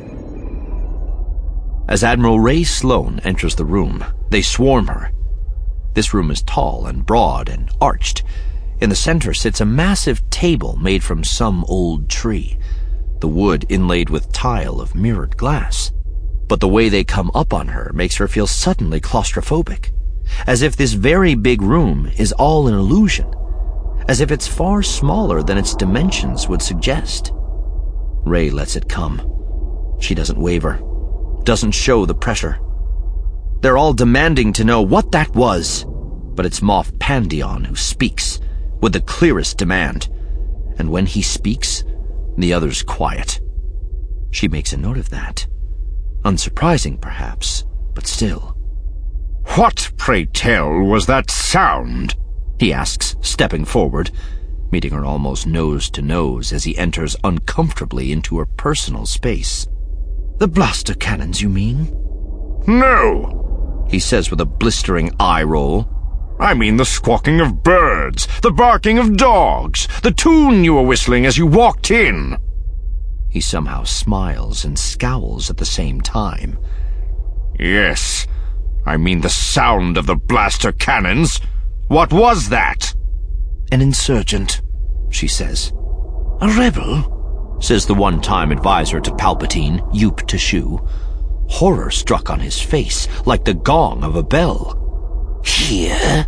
As Admiral Ray Sloane enters the room, they swarm her. This room is tall and broad and arched. In the center sits a massive table made from some old tree, the wood inlaid with tile of mirrored glass. But the way they come up on her makes her feel suddenly claustrophobic, as if this very big room is all an illusion, as if it's far smaller than its dimensions would suggest. Ray lets it come. She doesn't waver, doesn't show the pressure. They're all demanding to know what that was, but it's Moff Pandion who speaks, with the clearest demand. And when he speaks, the others quiet. She makes a note of that. Unsurprising, perhaps, but still. "What, pray tell, was that sound?" he asks, stepping forward, meeting her almost nose to nose as he enters uncomfortably into her personal space. "The blaster cannons, you mean?" "No," he says with a blistering eye roll. "I mean the squawking of birds, the barking of dogs, the tune you were whistling as you walked in." He somehow smiles and scowls at the same time. "Yes, I mean the sound of the blaster cannons. What was that?" "An insurgent," she says. "A rebel?" says the one-time advisor to Palpatine, Yup Tashu. Horror struck on his face, like the gong of a bell. "Here?"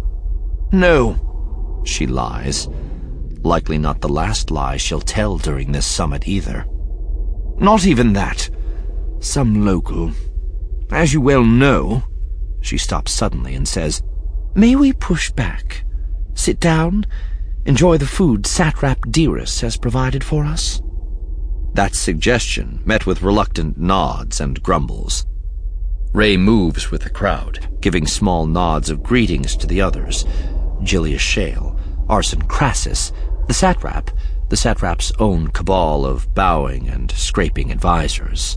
"No," she lies. Likely not the last lie she'll tell during this summit either. "Not even that. Some local. As you well know." She stops suddenly and says, "May we push back? Sit down? Enjoy the food Satrap Dearest has provided for us?" That suggestion met with reluctant nods and grumbles. Ray moves with the crowd, giving small nods of greetings to the others. Julius Shale, Arson Crassus, the Satrap, the Satrap's own cabal of bowing and scraping advisors.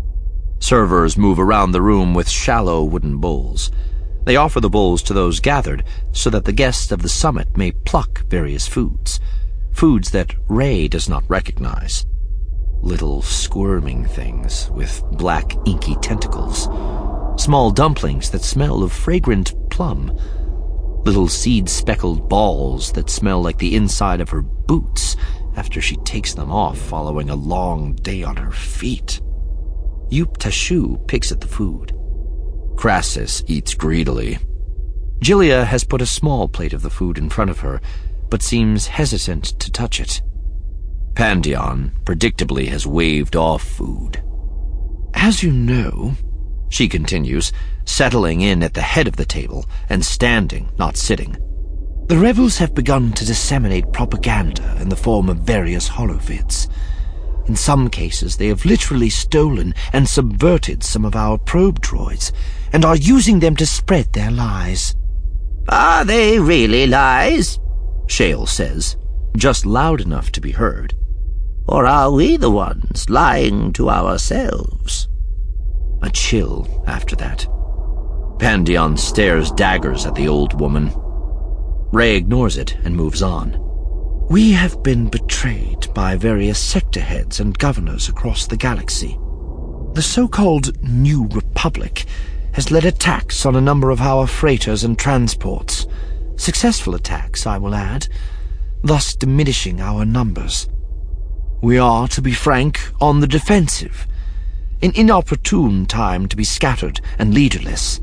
Servers move around the room with shallow wooden bowls. They offer the bowls to those gathered so that the guests of the summit may pluck various foods, foods that Ray does not recognize. Little squirming things with black inky tentacles, small dumplings that smell of fragrant plum, little seed-speckled balls that smell like the inside of her boots after she takes them off following a long day on her feet. Yup Tashu picks at the food. Crassus eats greedily. Jilia has put a small plate of the food in front of her, but seems hesitant to touch it. Pandion, predictably, has waved off food. "As you know," she continues, settling in at the head of the table and standing, not sitting, "the rebels have begun to disseminate propaganda in the form of various holovids. In some cases, they have literally stolen and subverted some of our probe droids and are using them to spread their lies." "Are they really lies?" Shale says, just loud enough to be heard. "Or are we the ones lying to ourselves?" A chill after that. Pandion stares daggers at the old woman. Ray ignores it and moves on. "We have been betrayed by various sector heads and governors across the galaxy. The so-called New Republic has led attacks on a number of our freighters and transports. Successful attacks, I will add, thus diminishing our numbers. We are, to be frank, on the defensive, an inopportune time to be scattered and leaderless.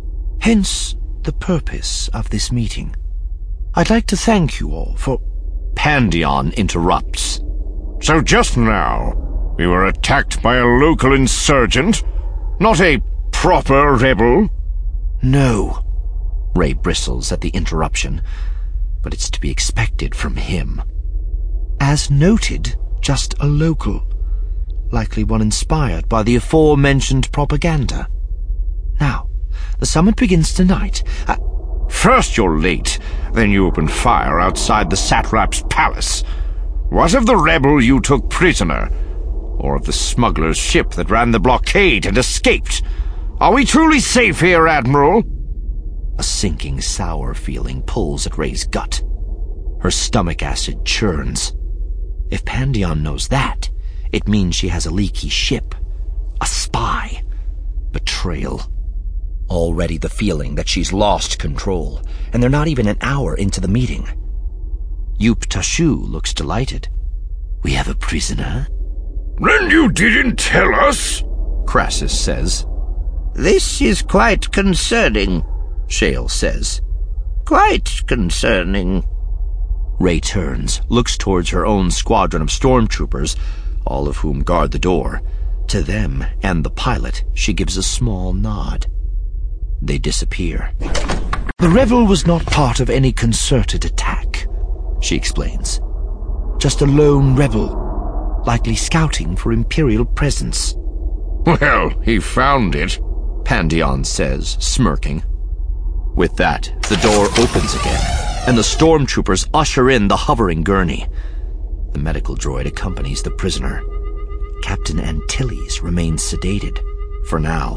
Hence the purpose of this meeting. I'd like to thank you all for—" Pandion interrupts. "So just now, we were attacked by a local insurgent, not a proper rebel?" "No." Ray bristles at the interruption, but it's to be expected from him. "As noted, just a local, likely one inspired by the aforementioned propaganda. Now, the summit begins tonight. I First you're late, then you open fire outside the Satrap's palace. What of the rebel you took prisoner? Or of the smuggler's ship that ran the blockade and escaped? Are we truly safe here, Admiral? A sinking, sour feeling pulls at Ray's gut. Her stomach acid churns. If Pandion knows that, it means she has a leaky ship. A spy. Betrayal. Already the feeling that she's lost control, and they're not even an hour into the meeting. Yup Tashu looks delighted. We have a prisoner? Then you didn't tell us? Crassus says. This is quite concerning, Shale says. Quite concerning. Ray turns, looks towards her own squadron of stormtroopers, all of whom guard the door. To them and the pilot, she gives a small nod. They disappear. The revel was not part of any concerted attack, she explains. Just a lone rebel, likely scouting for Imperial presence. Well, he found it, Pandion says, smirking. With that, the door opens again, and the stormtroopers usher in the hovering gurney. The medical droid accompanies the prisoner. Captain Antilles remains sedated, for now.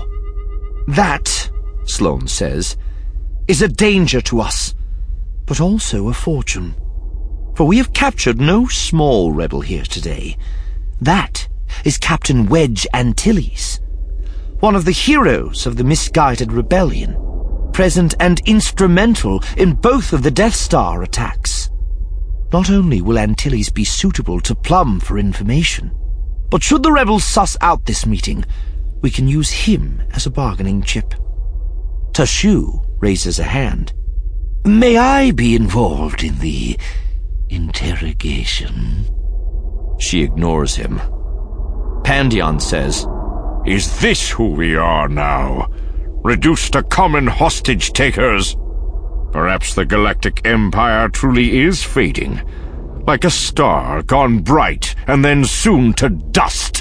That, Sloane says, is a danger to us, but also a fortune. For we have captured no small rebel here today. That is Captain Wedge Antilles, one of the heroes of the misguided rebellion, present and instrumental in both of the Death Star attacks. Not only will Antilles be suitable to Plum for information, but should the rebels suss out this meeting, we can use him as a bargaining chip. Tashu raises a hand. May I be involved in the interrogation? She ignores him. Pandion says, Is this who we are now? Reduced to common hostage-takers? Perhaps the Galactic Empire truly is fading, like a star gone bright and then soon to dust.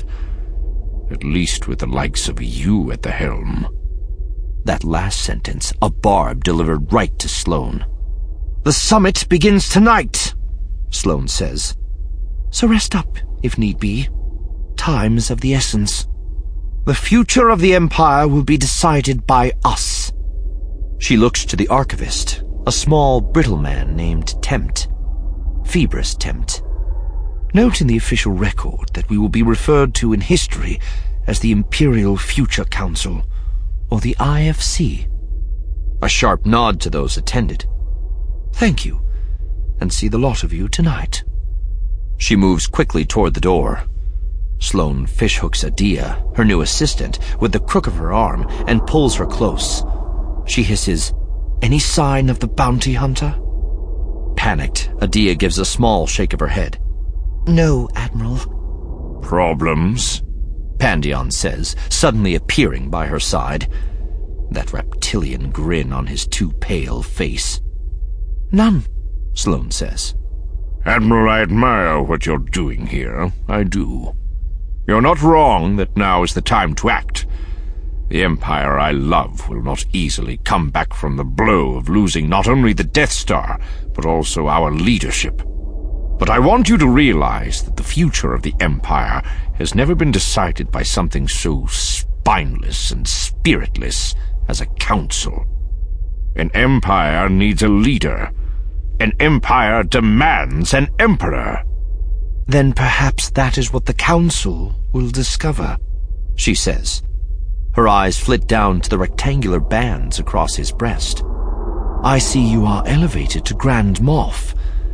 At least with the likes of you at the helm. That last sentence, a barb delivered right to Sloane. The summit begins tonight, Sloane says. So rest up, if need be. Time is of the essence. The future of the Empire will be decided by us. She looks to the archivist, a small, brittle man named Tempt. Phoebus Tempt. Note in the official record that we will be referred to in history as the Imperial Future Council, or the I F C. A sharp nod to those attended. Thank you, and see the lot of you tonight. She moves quickly toward the door. Sloane fishhooks Adia, her new assistant, with the crook of her arm and pulls her close. She hisses, Any sign of the bounty hunter? Panicked, Adia gives a small shake of her head. No, Admiral. Problems? Pandion says, suddenly appearing by her side. That reptilian grin on his too pale face. None, Sloane says. Admiral, I admire what you're doing here. I do. You're not wrong that now is the time to act. The Empire I love will not easily come back from the blow of losing not only the Death Star, but also our leadership. But I want you to realize that the future of the Empire has never been decided by something so spineless and spiritless as a council. An empire needs a leader. An empire demands an emperor. Then perhaps that is what the council will discover, she says. Her eyes flit down to the rectangular bands across his breast. I see you are elevated to Grand Moff.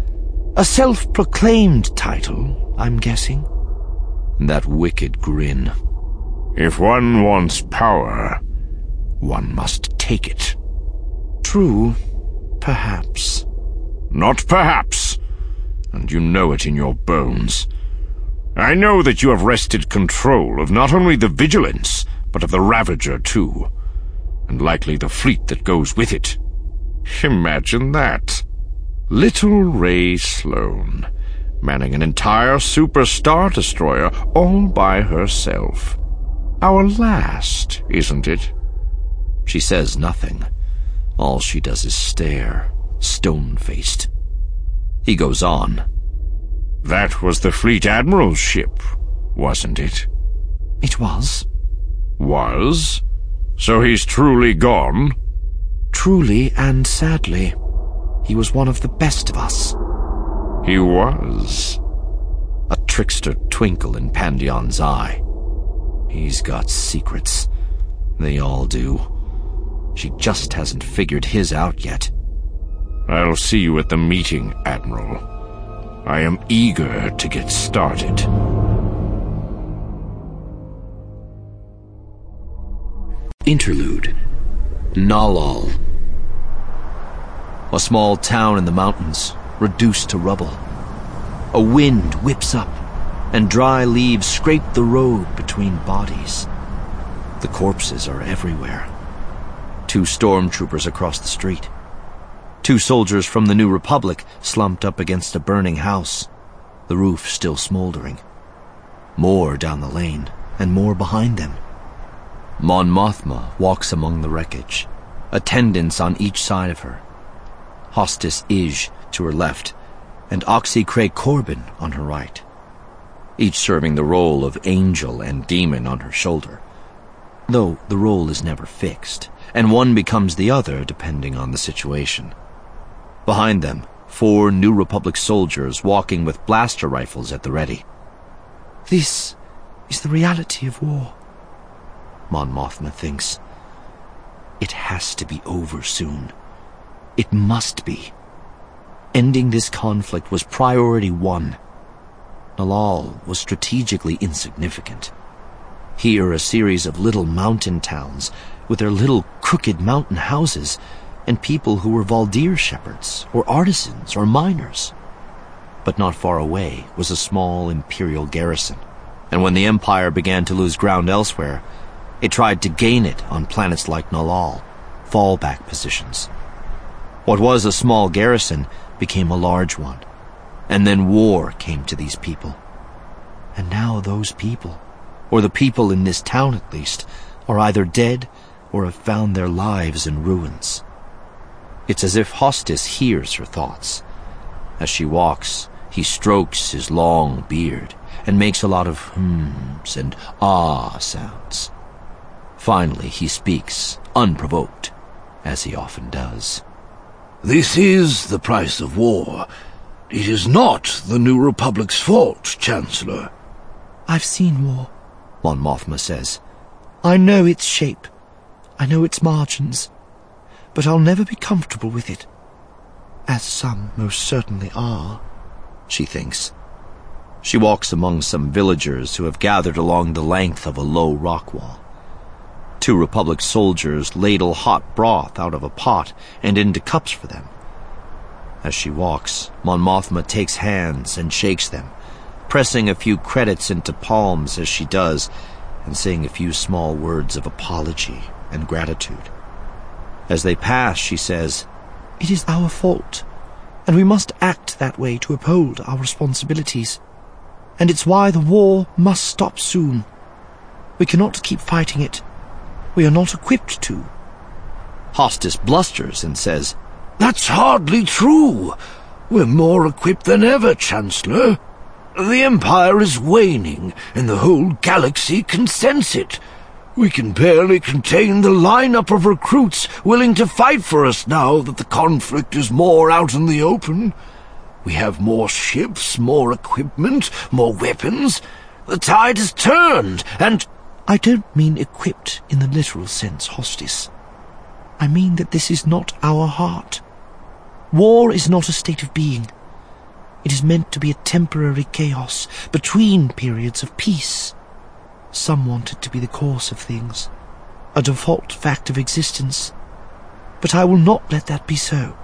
A self-proclaimed title, I'm guessing. That wicked grin. If one wants power, one must take it. True, perhaps. Not perhaps, and you know it in your bones. I know that you have wrested control of not only the Vigilance, but of the Ravager too, and likely the fleet that goes with it. Imagine that. Little Ray Sloane, manning an entire Super Star Destroyer all by herself. Our last, isn't it? She says nothing. All she does is stare, stone-faced. He goes on. That was the Fleet Admiral's ship. wasn't it? It was. Was? So he's truly gone? Truly and sadly. He was one of the best of us. He was. A trickster twinkle in Pandion's eye. He's got secrets. They all do. She just hasn't figured his out yet. I'll see you at the meeting, Admiral. I am eager to get started. Interlude. Nalal. A small town in the mountains, reduced to rubble. A wind whips up, and dry leaves scrape the road between bodies. The corpses are everywhere. Two stormtroopers across the street. Two soldiers from the New Republic slumped up against a burning house, the roof still smoldering. More down the lane, and more behind them. Mon Mothma walks among the wreckage, attendants on each side of her. Hostis Ij to her left, and Oxy Cray Corbin on her right, each serving the role of angel and demon on her shoulder, though the role is never fixed, and one becomes the other depending on the situation. Behind them, four New Republic soldiers walking with blaster rifles at the ready. This is the reality of war, Mon Mothma thinks. It has to be over soon. It must be. Ending this conflict was priority one. Nalal was strategically insignificant. Here a series of little mountain towns with their little crooked mountain houses and people who were Valdir shepherds or artisans or miners. But not far away was a small Imperial garrison, and when the Empire began to lose ground elsewhere, it tried to gain it on planets like Nalal, fallback positions. What was a small garrison became a large one, and then war came to these people. And now those people, or the people in this town at least, are either dead or have found their lives in ruins. It's as if Hostis hears her thoughts. As she walks, he strokes his long beard and makes a lot of hmms and ah sounds. Finally he speaks, unprovoked, as he often does. This is the price of war. It is not the New Republic's fault, Chancellor. I've seen war, Mon Mothma says. I know its shape. I know its margins. But I'll never be comfortable with it. As some most certainly are, she thinks. She walks among some villagers who have gathered along the length of a low rock wall. Two Republic soldiers ladle hot broth out of a pot and into cups for them. As she walks, Mon Mothma takes hands and shakes them, pressing a few credits into palms as she does, and saying a few small words of apology and gratitude. As they pass, she says, "It is our fault, and we must act that way to uphold our responsibilities. And it's why the war must stop soon. We cannot keep fighting it. We are not equipped to." Hostis blusters and says, "That's hardly true. We're more equipped than ever, Chancellor. The Empire is waning, and the whole galaxy can sense it. We can barely contain the lineup of recruits willing to fight for us now that the conflict is more out in the open. We have more ships, more equipment, more weapons. The tide has turned, and—" I don't mean equipped in the literal sense, Hostis. I mean that this is not our heart. War is not a state of being. It is meant to be a temporary chaos between periods of peace. Some want it to be the course of things, a default fact of existence. But I will not let that be so.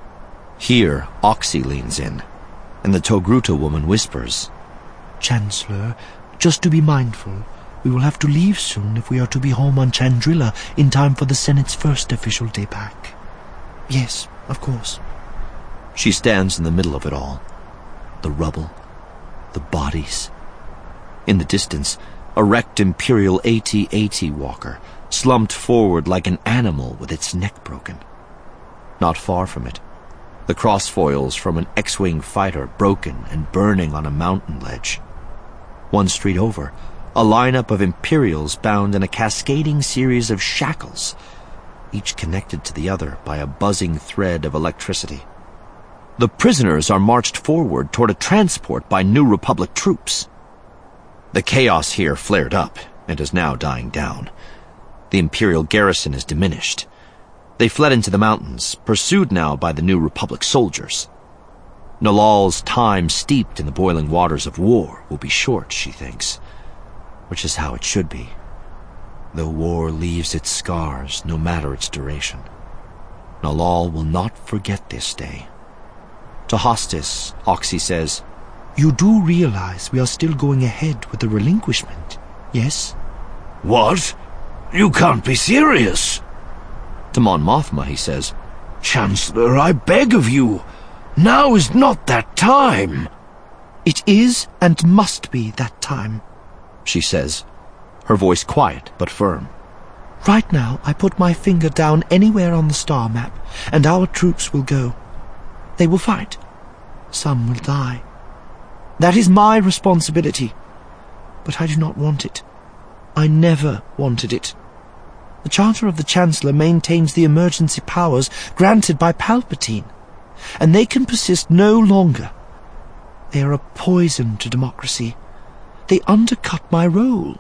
Here, Oxy leans in, and the Togruta woman whispers, "Chancellor, just to be mindful, we will have to leave soon if we are to be home on Chandrila in time for the Senate's first official day back." "Yes, of course." She stands in the middle of it all. The rubble, the bodies. In the distance, a wrecked Imperial AT AT walker, slumped forward like an animal with its neck broken. Not far from it, the crossfoils from an X-Wing fighter broken and burning on a mountain ledge. One street over, a lineup of Imperials bound in a cascading series of shackles, each connected to the other by a buzzing thread of electricity. The prisoners are marched forward toward a transport by New Republic troops. The chaos here flared up and is now dying down. The Imperial garrison is diminished. They fled into the mountains, pursued now by the New Republic soldiers. Nalal's time steeped in the boiling waters of war will be short, she thinks, which is how it should be, though war leaves its scars no matter its duration. Nalal will not forget this day. To Hostis, Oxy says, "You do realize we are still going ahead with the relinquishment, yes?" What? You can't be serious. To Mon Mothma, he says, Chancellor, I beg of you, now is not that time. "It is and must be that time," she says, her voice quiet but firm. "Right now I put my finger down anywhere on the star map, and our troops will go. They will fight. Some will die. That is my responsibility. But I do not want it. I never wanted it. The Charter of the Chancellor maintains the emergency powers granted by Palpatine, and they can persist no longer. They are a poison to democracy. They undercut my role."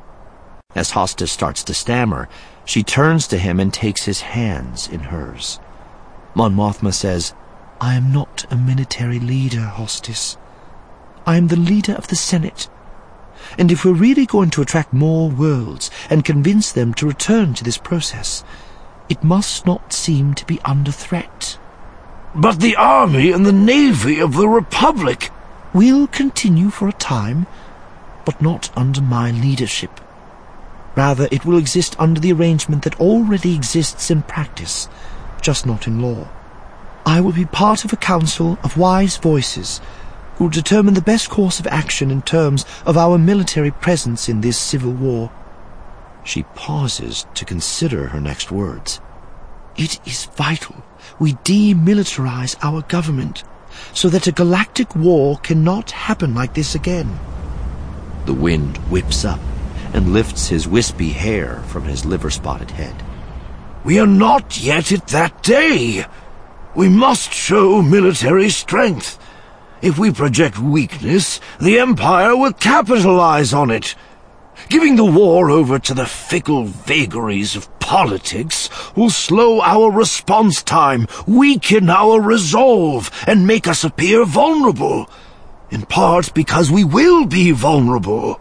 As Hostis starts to stammer, she turns to him and takes his hands in hers. Mon Mothma says, "I am not a military leader, Hostis. I am the leader of the Senate. And if we're really going to attract more worlds and convince them to return to this process, it must not seem to be under threat." But the army and the navy of the Republic will continue for a time, but not under my leadership. Rather, it will exist under the arrangement that already exists in practice, just not in law. I will be part of a council of wise voices who will determine the best course of action in terms of our military presence in this civil war. She pauses to consider her next words. It is vital we demilitarize our government so that a galactic war cannot happen like this again. The wind whips up and lifts his wispy hair from his liver-spotted head. We are not yet at that day. We must show military strength. If we project weakness, the Empire will capitalize on it. Giving the war over to the fickle vagaries of politics will slow our response time, weaken our resolve, and make us appear vulnerable. In part because we will be vulnerable.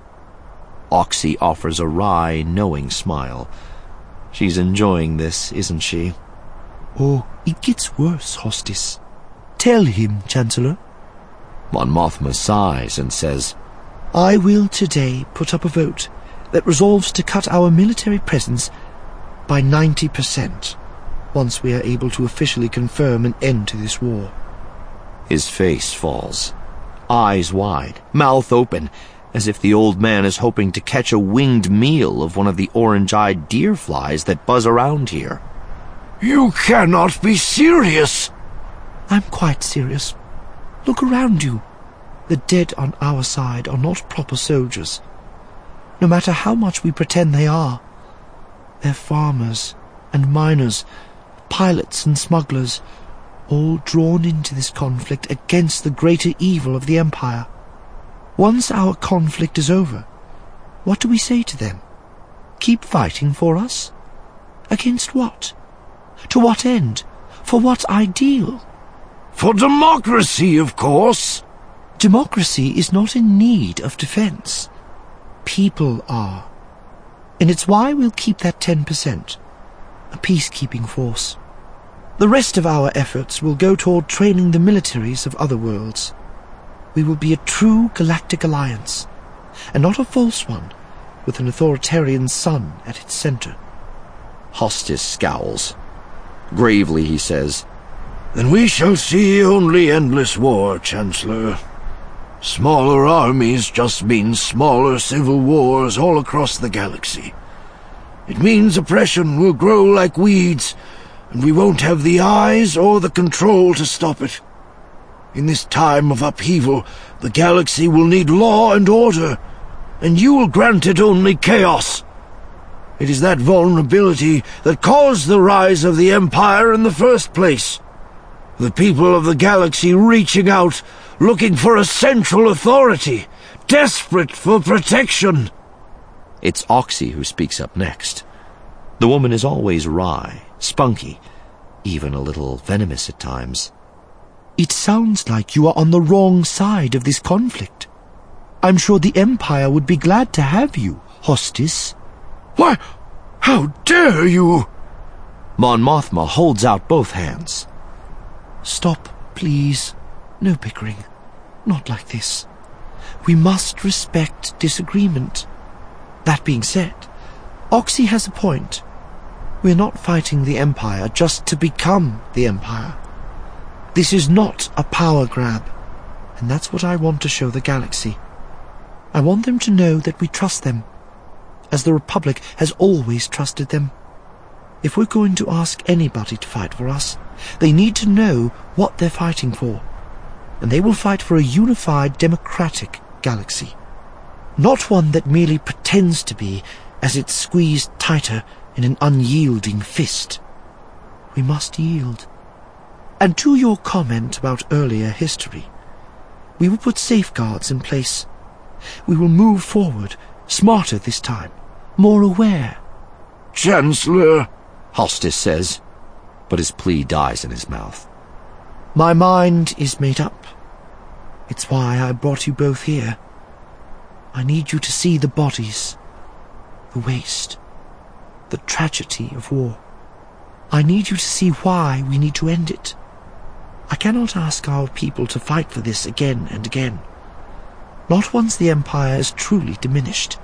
Oxy offers a wry, knowing smile. She's enjoying this, isn't she? "Oh, it gets worse, Hostis. Tell him, Chancellor." Mon Mothma sighs and says, "I will today put up a vote that resolves to cut our military presence by ninety percent, once we are able to officially confirm an end to this war." His face falls, eyes wide, mouth open, as if the old man is hoping to catch a winged meal of one of the orange-eyed deer flies that buzz around here. You cannot be serious. "I'm quite serious. Look around you. The dead on our side are not proper soldiers, no matter how much we pretend they are. They're farmers and miners, pilots and smugglers, all drawn into this conflict against the greater evil of the Empire. Once our conflict is over, what do we say to them? Keep fighting for us? Against what? To what end? For what ideal?" For democracy, of course. Democracy is not in need of defense. People are. And it's why we'll keep that ten percent, a peacekeeping force. The rest of our efforts will go toward training the militaries of other worlds. We will be a true galactic alliance, and not a false one, with an authoritarian sun at its center. Hostis scowls. Gravely he says, "Then we shall see only endless war, Chancellor. Smaller armies just mean smaller civil wars all across the galaxy. It means oppression will grow like weeds, and we won't have the eyes or the control to stop it. In this time of upheaval, the galaxy will need law and order, and you will grant it only chaos. It is that vulnerability that caused the rise of the Empire in the first place. The people of the galaxy reaching out, looking for a central authority, desperate for protection. It's Oxy who speaks up next. The woman is always wry, spunky, even a little venomous at times. It sounds like you are on the wrong side of this conflict. I'm sure the Empire would be glad to have you, hostess. Why, how dare you? Mon Mothma holds out both hands. Stop, please. No bickering. Not like this. We must respect disagreement. That being said, Oxy has a point. We're not fighting the Empire just to become the Empire. This is not a power grab, and that's what I want to show the galaxy. I want them to know that we trust them, as the Republic has always trusted them. If we're going to ask anybody to fight for us, they need to know what they're fighting for, and they will fight for a unified, democratic galaxy. Not one that merely pretends to be as it's squeezed tighter in an unyielding fist. We must yield. And to your comment about earlier history, we will put safeguards in place. We will move forward, smarter this time, more aware. Chancellor, Hostis says, but his plea dies in his mouth. My mind is made up. It's why I brought you both here. I need you to see the bodies, the waste, the tragedy of war. I need you to see why we need to end it. I cannot ask our people to fight for this again and again. Not once the Empire is truly diminished.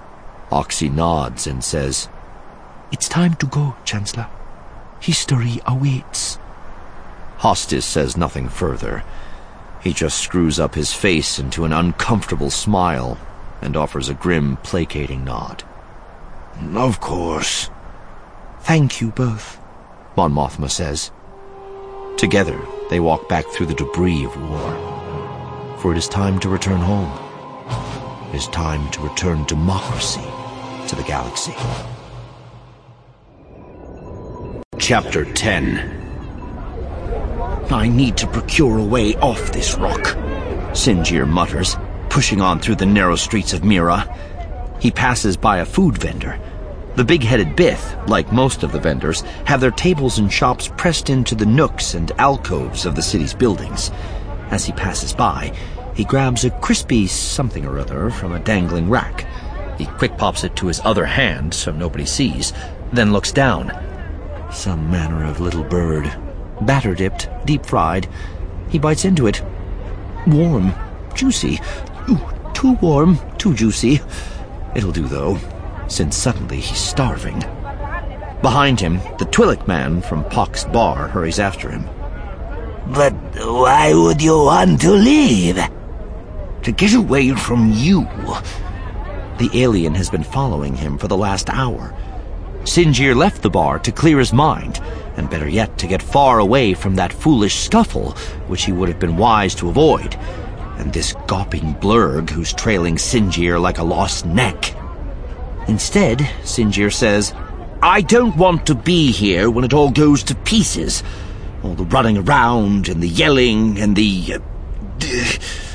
Oxy nods and says, It's time to go, Chancellor. History awaits. Hostis says nothing further. He just screws up his face into an uncomfortable smile and offers a grim, placating nod. Of course. Thank you both, Mon Mothma says. Together, they walk back through the debris of war. For it is time to return home. It is time to return democracy to the galaxy. Chapter ten. I need to procure a way off this rock, Sinjir mutters, pushing on through the narrow streets of Mira. He passes by a food vendor. The big-headed Bith, like most of the vendors, have their tables and shops pressed into the nooks and alcoves of the city's buildings. As he passes by, he grabs a crispy something or other from a dangling rack. He quick-pops it to his other hand so nobody sees, then looks down. Some manner of little bird. Batter-dipped, deep-fried. He bites into it. Warm. Juicy. Ooh, too warm, too juicy. It'll do, though, since suddenly he's starving. Behind him, the Twi'lek man from Pock's bar hurries after him. But why would you want to leave? To get away from you. The alien has been following him for the last hour. Sinjir left the bar to clear his mind, and better yet, to get far away from that foolish scuffle, which he would have been wise to avoid, and this gawping blurg who's trailing Sinjir like a lost neck. Instead, Sinjir says, I don't want to be here when it all goes to pieces. All the running around, and the yelling, and the... Uh,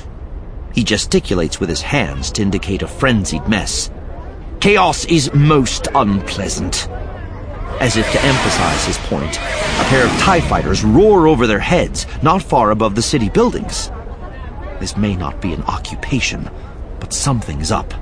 he gesticulates with his hands to indicate a frenzied mess. Chaos is most unpleasant. As if to emphasize his point, a pair of TIE fighters roar over their heads, not far above the city buildings. This may not be an occupation, but something's up.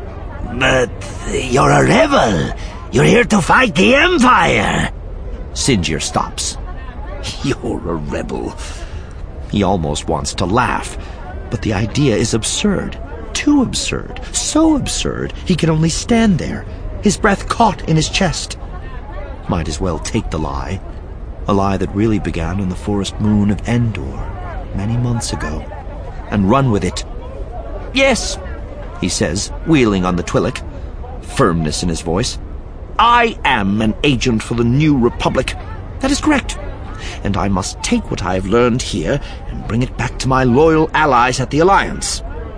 But you're a rebel. You're here to fight the Empire. Sinjir stops. You're a rebel. He almost wants to laugh, but the idea is absurd. Too absurd. So absurd, he can only stand there, his breath caught in his chest. Might as well take the lie. A lie that really began on the forest moon of Endor, many months ago, and run with it. Yes, he says, wheeling on the Twi'lek, firmness in his voice. I am an agent for the New Republic. That is correct. And I must take what I have learned here and bring it back to my loyal allies at the Alliance.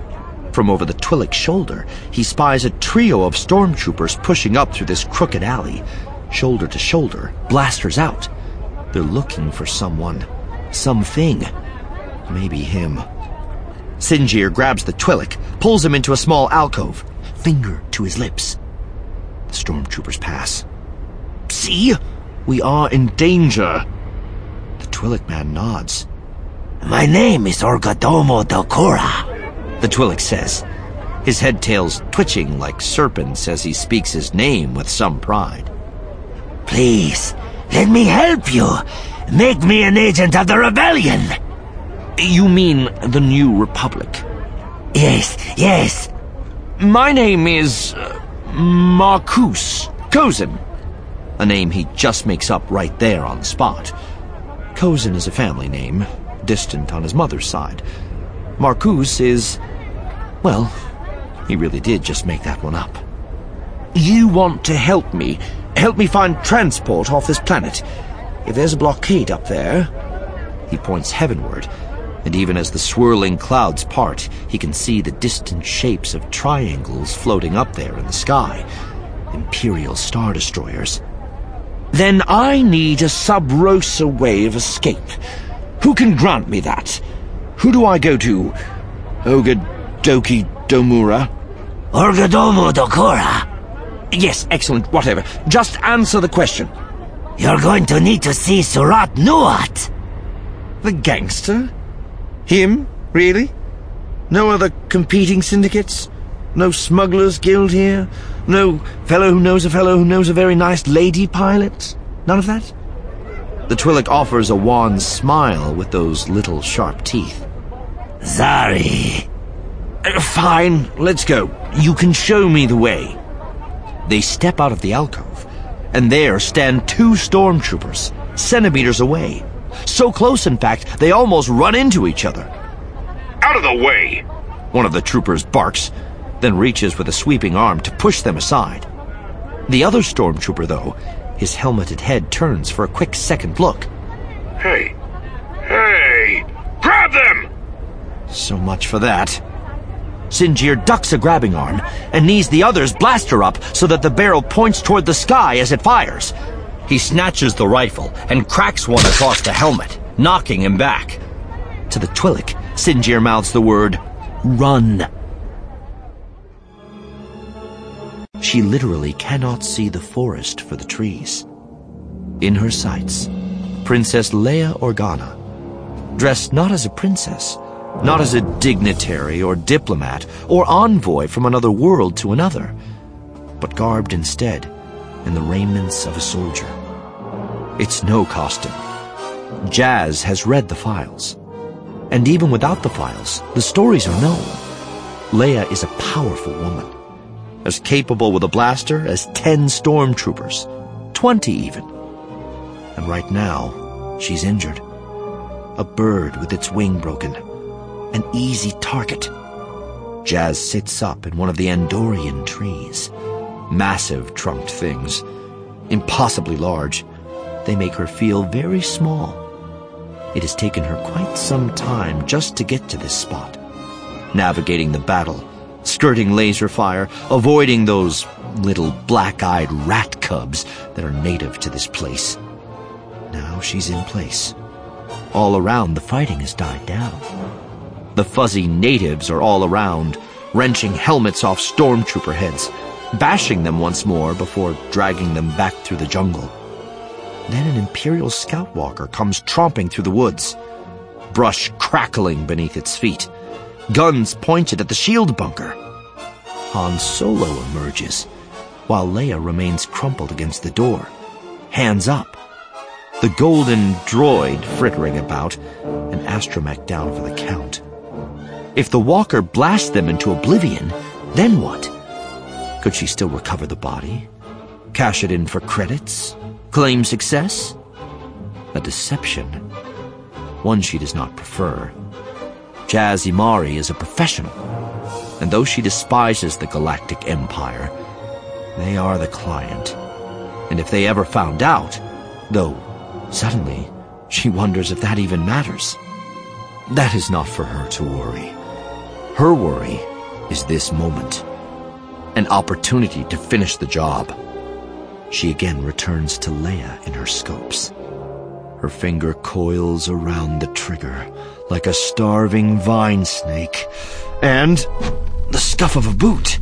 From over the Twi'lek's shoulder, he spies a trio of stormtroopers pushing up through this crooked alley, shoulder to shoulder, blasters out. They're looking for someone, something, maybe him. Sinjir grabs the Twi'lek, pulls him into a small alcove, finger to his lips. The stormtroopers pass. See? We are in danger. The Twi'lek man nods. My name is Orgadomo Dokora, the Twi'lek says, his head tails twitching like serpents as he speaks his name with some pride. Please, let me help you. Make me an agent of the rebellion. You mean the New Republic? Yes, yes. My name is uh, Marcus Kozin, a name he just makes up right there on the spot. Kozin is a family name, distant on his mother's side. Marcus is, well, he really did just make that one up. You want to help me, help me find transport off this planet. If there's a blockade up there, he points heavenward, and even as the swirling clouds part, he can see the distant shapes of triangles floating up there in the sky, Imperial Star Destroyers. Then I need a sub-Rosa way of escape. Who can grant me that? Who do I go to? Ogadoki Domura? Orgadomo Dokora. Yes, excellent, whatever. Just answer the question. You're going to need to see Surat Nuat. The gangster? Him? Really? No other competing syndicates? No smugglers' guild here? No fellow who knows a fellow who knows a very nice lady pilot? None of that? The Twi'lek offers a wan smile with those little sharp teeth. Zari. Uh, fine, let's go. You can show me the way. They step out of the alcove, and there stand two stormtroopers, centimeters away. So close, in fact, they almost run into each other. Out of the way! One of the troopers barks, then reaches with a sweeping arm to push them aside. The other stormtrooper, though, his helmeted head turns for a quick second look. Hey! Hey! Grab them! So much for that. Sinjir ducks a grabbing arm and knees the other's blaster up so that the barrel points toward the sky as it fires. He snatches the rifle and cracks one across the helmet, knocking him back. To the Twi'lek, Sinjir mouths the word, "Run." She literally cannot see the forest for the trees. In her sights, Princess Leia Organa, dressed not as a princess, not as a dignitary or diplomat or envoy from another world to another, but garbed instead in the raiments of a soldier. It's no costume. Jaz has read the files. And even without the files, the stories are known. Leia is a powerful woman, as capable with a blaster as ten stormtroopers, twenty even. And right now, she's injured. A bird with its wing broken. An easy target. Jaz sits up in one of the Andorian trees. Massive trunked things. Impossibly large. They make her feel very small. It has taken her quite some time just to get to this spot. Navigating the battle, skirting laser fire, avoiding those little black-eyed rat cubs that are native to this place. Now she's in place. All around, the fighting has died down. The fuzzy natives are all around, wrenching helmets off stormtrooper heads, bashing them once more before dragging them back through the jungle. Then an Imperial scout walker comes tromping through the woods, brush crackling beneath its feet, guns pointed at the shield bunker. Han Solo emerges, while Leia remains crumpled against the door, hands up. The golden droid frittering about, an astromech down for the count. If the walker blasts them into oblivion, then what? Could she still recover the body? Cash it in for credits? Claim success? A deception. One she does not prefer. Jaz Imari is a professional, and though she despises the Galactic Empire, they are the client. And if they ever found out, though suddenly she wonders if that even matters, that is not for her to worry. Her worry is this moment. An opportunity to finish the job. She again returns to Leia in her scopes. Her finger coils around the trigger like a starving vine snake. And the scuff of a boot.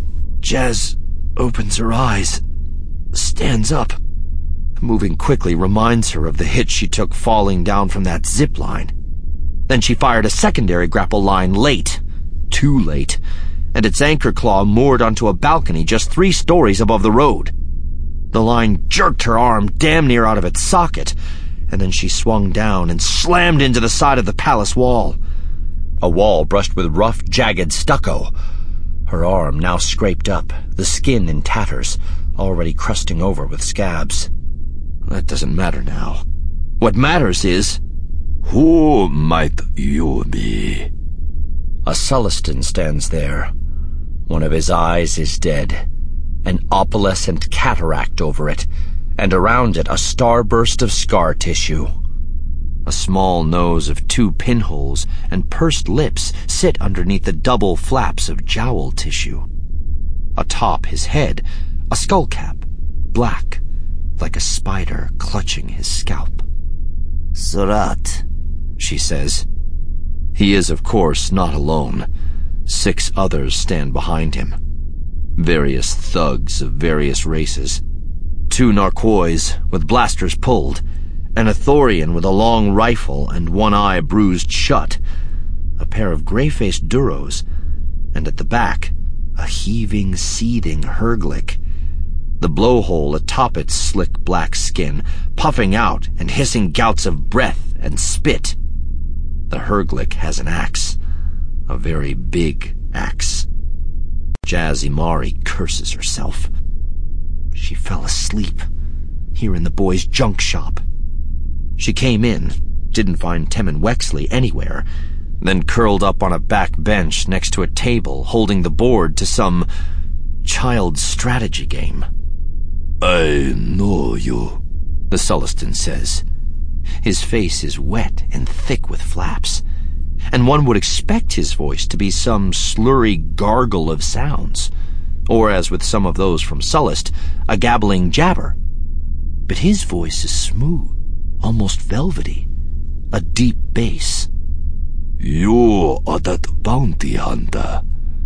Jazz opens her eyes, stands up. Moving quickly reminds her of the hit she took falling down from that zip line. Then she fired a secondary grapple line late, too late, and its anchor claw moored onto a balcony just three stories above the road. The line jerked her arm damn near out of its socket, and then she swung down and slammed into the side of the palace wall. A wall brushed with rough, jagged stucco. Her arm now scraped up, the skin in tatters, already crusting over with scabs. That doesn't matter now. What matters is, who might you be? A Sullustan stands there. One of his eyes is dead, an opalescent cataract over it, and around it a starburst of scar tissue. A small nose of two pinholes and pursed lips sit underneath the double flaps of jowl tissue. Atop his head, a skull cap, black, like a spider clutching his scalp. Surratt, she says. He is, of course, not alone. Six others stand behind him. Various thugs of various races. Two Narquois with blasters pulled, an Ithorian with a long rifle and one eye bruised shut, a pair of gray-faced Duros, and at the back, a heaving, seething Herglick. The blowhole atop its slick black skin, puffing out and hissing gouts of breath and spit. The Herglick has an axe, a very big axe. Jaz Imari curses herself. She fell asleep, here in the boys' junk shop. She came in, didn't find Temmin Wexley anywhere, then curled up on a back bench next to a table holding the board to some child strategy game. I know you, the Sullustan says. His face is wet and thick with flaps, and one would expect his voice to be some slurry gargle of sounds, or, as with some of those from Sullust, a gabbling jabber. But his voice is smooth, almost velvety, a deep bass. You are that bounty hunter,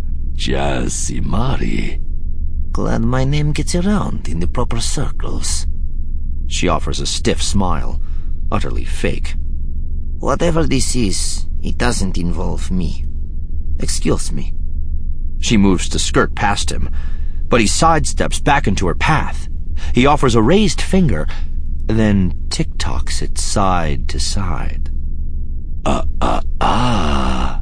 Jaz Imari. Glad my name gets around in the proper circles. She offers a stiff smile, utterly fake. Whatever this is, it doesn't involve me. Excuse me. She moves to skirt past him, but he sidesteps back into her path. He offers a raised finger, then tick-tocks it side to side. Ah, ah, ah.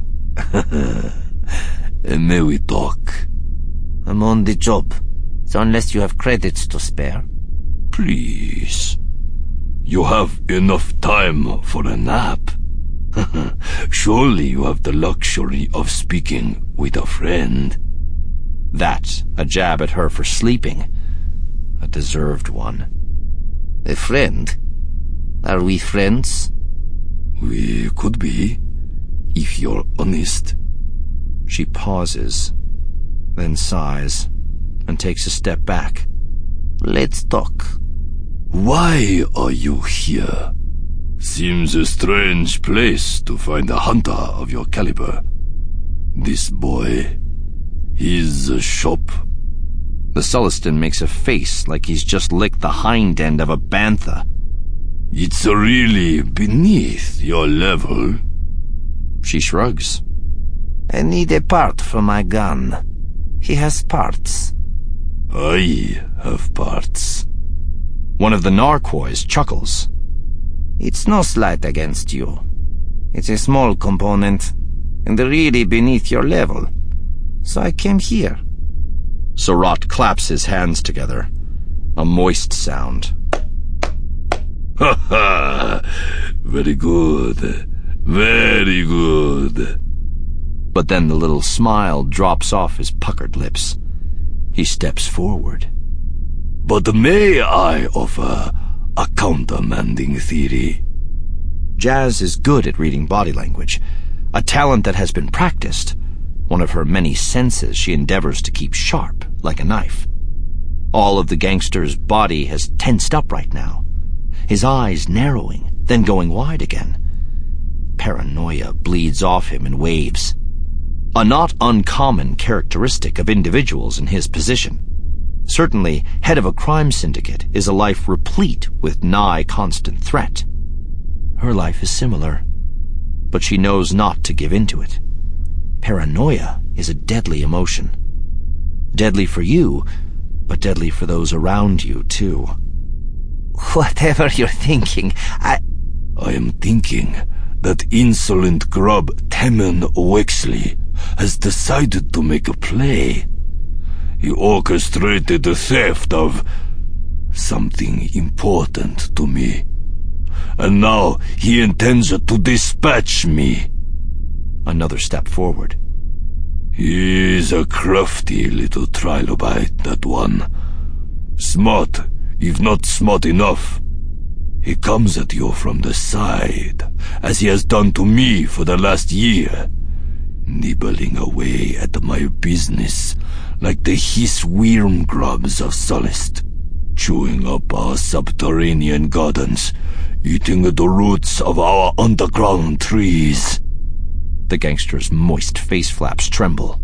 May we talk? I'm on the job, so unless you have credits to spare. Please. You have enough time for a nap. Surely you have the luxury of speaking with a friend. That, a jab at her for sleeping. A deserved one. A friend? Are we friends? We could be, if you're honest. She pauses, then sighs, and takes a step back. Let's talk. Why are you here? Seems a strange place to find a hunter of your caliber. This boy, his shop. The Sullustan makes a face like he's just licked the hind end of a bantha. It's really beneath your level. She shrugs. I need a part for my gun. He has parts. I have parts. One of the Narquois chuckles. It's no slight against you. It's a small component, and really beneath your level. So I came here. Surratt claps his hands together. A moist sound. Ha ha! Very good. Very good. But then the little smile drops off his puckered lips. He steps forward. But may I offer a countermanding theory? Jaz is good at reading body language, a talent that has been practiced, one of her many senses she endeavors to keep sharp, like a knife. All of the gangster's body has tensed up right now, his eyes narrowing, then going wide again. Paranoia bleeds off him in waves. A not uncommon characteristic of individuals in his position. Certainly, head of a crime syndicate is a life replete with nigh constant threat. Her life is similar, but she knows not to give in to it. Paranoia is a deadly emotion. Deadly for you, but deadly for those around you, too. Whatever you're thinking, I... I am thinking that insolent grub Temmen Wexley has decided to make a play. He orchestrated the theft of something important to me. And now he intends to dispatch me. Another step forward. He is a crafty little trilobite, that one. Smart, if not smart enough. He comes at you from the side, as he has done to me for the last year, nibbling away at my business like the hiss-worm grubs of Solist, chewing up our subterranean gardens, eating the roots of our underground trees. The gangster's moist face flaps tremble.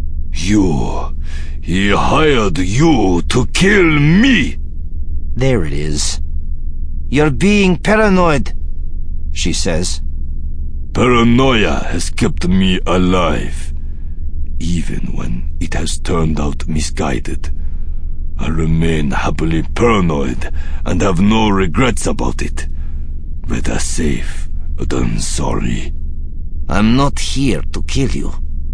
You... he hired you to kill me! There it is. You're being paranoid, she says. Paranoia has kept me alive, even when it has turned out misguided. I remain happily paranoid and have no regrets about it. Better safe than sorry. I'm not here to kill you.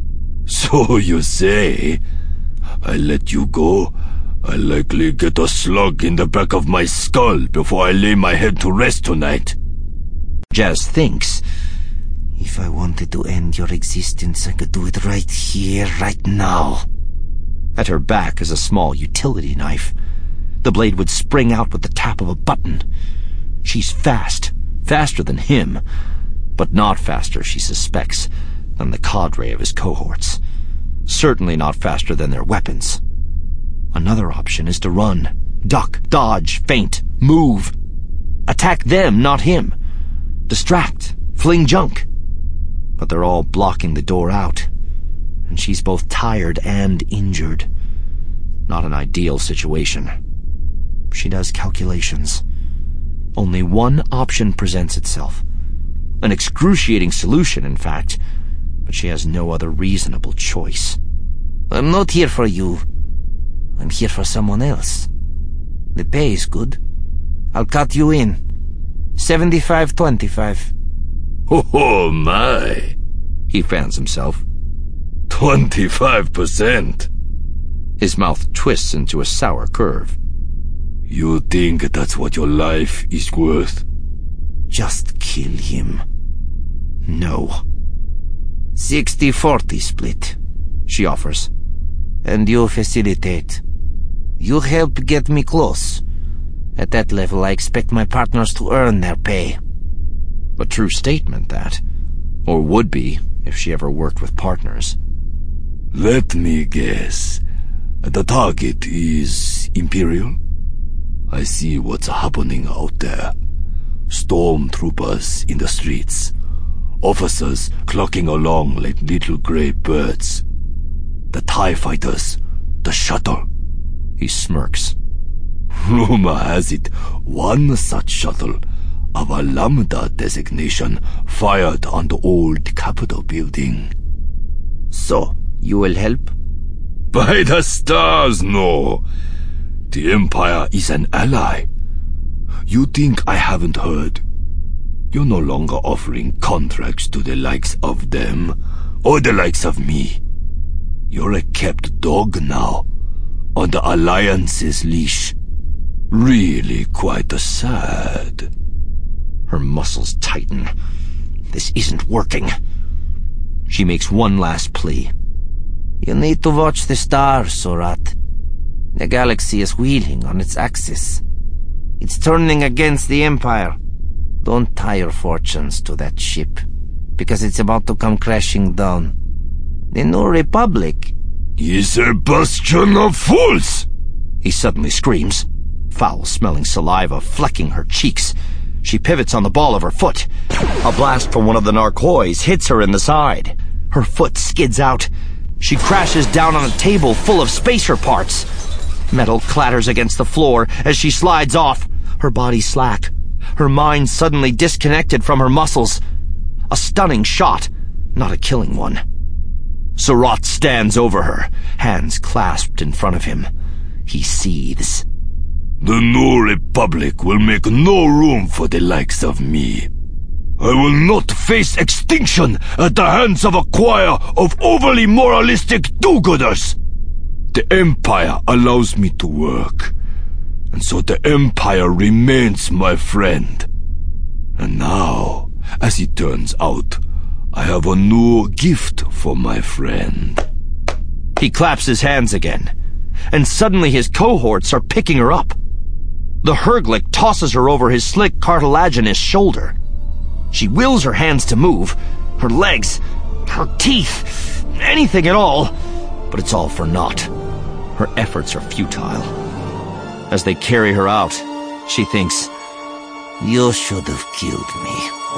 So you say. I let you go, I'll likely get a slug in the back of my skull before I lay my head to rest tonight. Jazz thinks. If I wanted to end your existence, I could do it right here, right now. At her back is a small utility knife. The blade would spring out with the tap of a button. She's fast, faster than him, but not faster, she suspects, than the cadre of his cohorts. Certainly not faster than their weapons. Another option is to run, duck, dodge, feint, move. Attack them, not him. Distract, fling junk. But they're all blocking the door out, and she's both tired and injured. Not an ideal situation. She does calculations. Only one option presents itself. An excruciating solution, in fact, but she has no other reasonable choice. I'm not here for you. I'm here for someone else. The pay is good. I'll cut you in. seventy-five twenty-five. Oh my! He fans himself. Twenty-five percent. His mouth twists into a sour curve. You think that's what your life is worth? Just kill him. No. sixty forty split, she offers. And you facilitate. You help get me close. At that level, I expect my partners to earn their pay. A true statement, that. Or would be, if she ever worked with partners. Let me guess. The target is Imperial? I see what's happening out there. Stormtroopers in the streets. Officers clocking along like little grey birds. The TIE fighters. The shuttle. He smirks. Rumor has it, one such shuttle of a Lambda designation fired on the old Capitol building. So, you will help? By the stars, no. The Empire is an ally. You think I haven't heard? You're no longer offering contracts to the likes of them, or the likes of me. You're a kept dog now, on the Alliance's leash. Really quite sad. Her muscles tighten. This isn't working. She makes one last plea. You need to watch the stars, Sorat. The galaxy is wheeling on its axis. It's turning against the Empire. Don't tie your fortunes to that ship, because it's about to come crashing down. The New Republic? Is a bastion of fools! He suddenly screams, foul-smelling saliva flecking her cheeks. She pivots on the ball of her foot. A blast from one of the narcoys hits her in the side. Her foot skids out. She crashes down on a table full of spacer parts. Metal clatters against the floor as she slides off, her body slack, her mind suddenly disconnected from her muscles. A stunning shot, not a killing one. Surratt stands over her, hands clasped in front of him. He seethes. The New Republic will make no room for the likes of me. I will not face extinction at the hands of a choir of overly moralistic do-gooders. The Empire allows me to work, and so the Empire remains my friend. And now, as it turns out, I have a new gift for my friend. He claps his hands again, and suddenly his cohorts are picking her up. The Herglick tosses her over his slick cartilaginous shoulder. She wills her hands to move, her legs, her teeth, anything at all, but it's all for naught. Her efforts are futile. As they carry her out, she thinks, You should have killed me.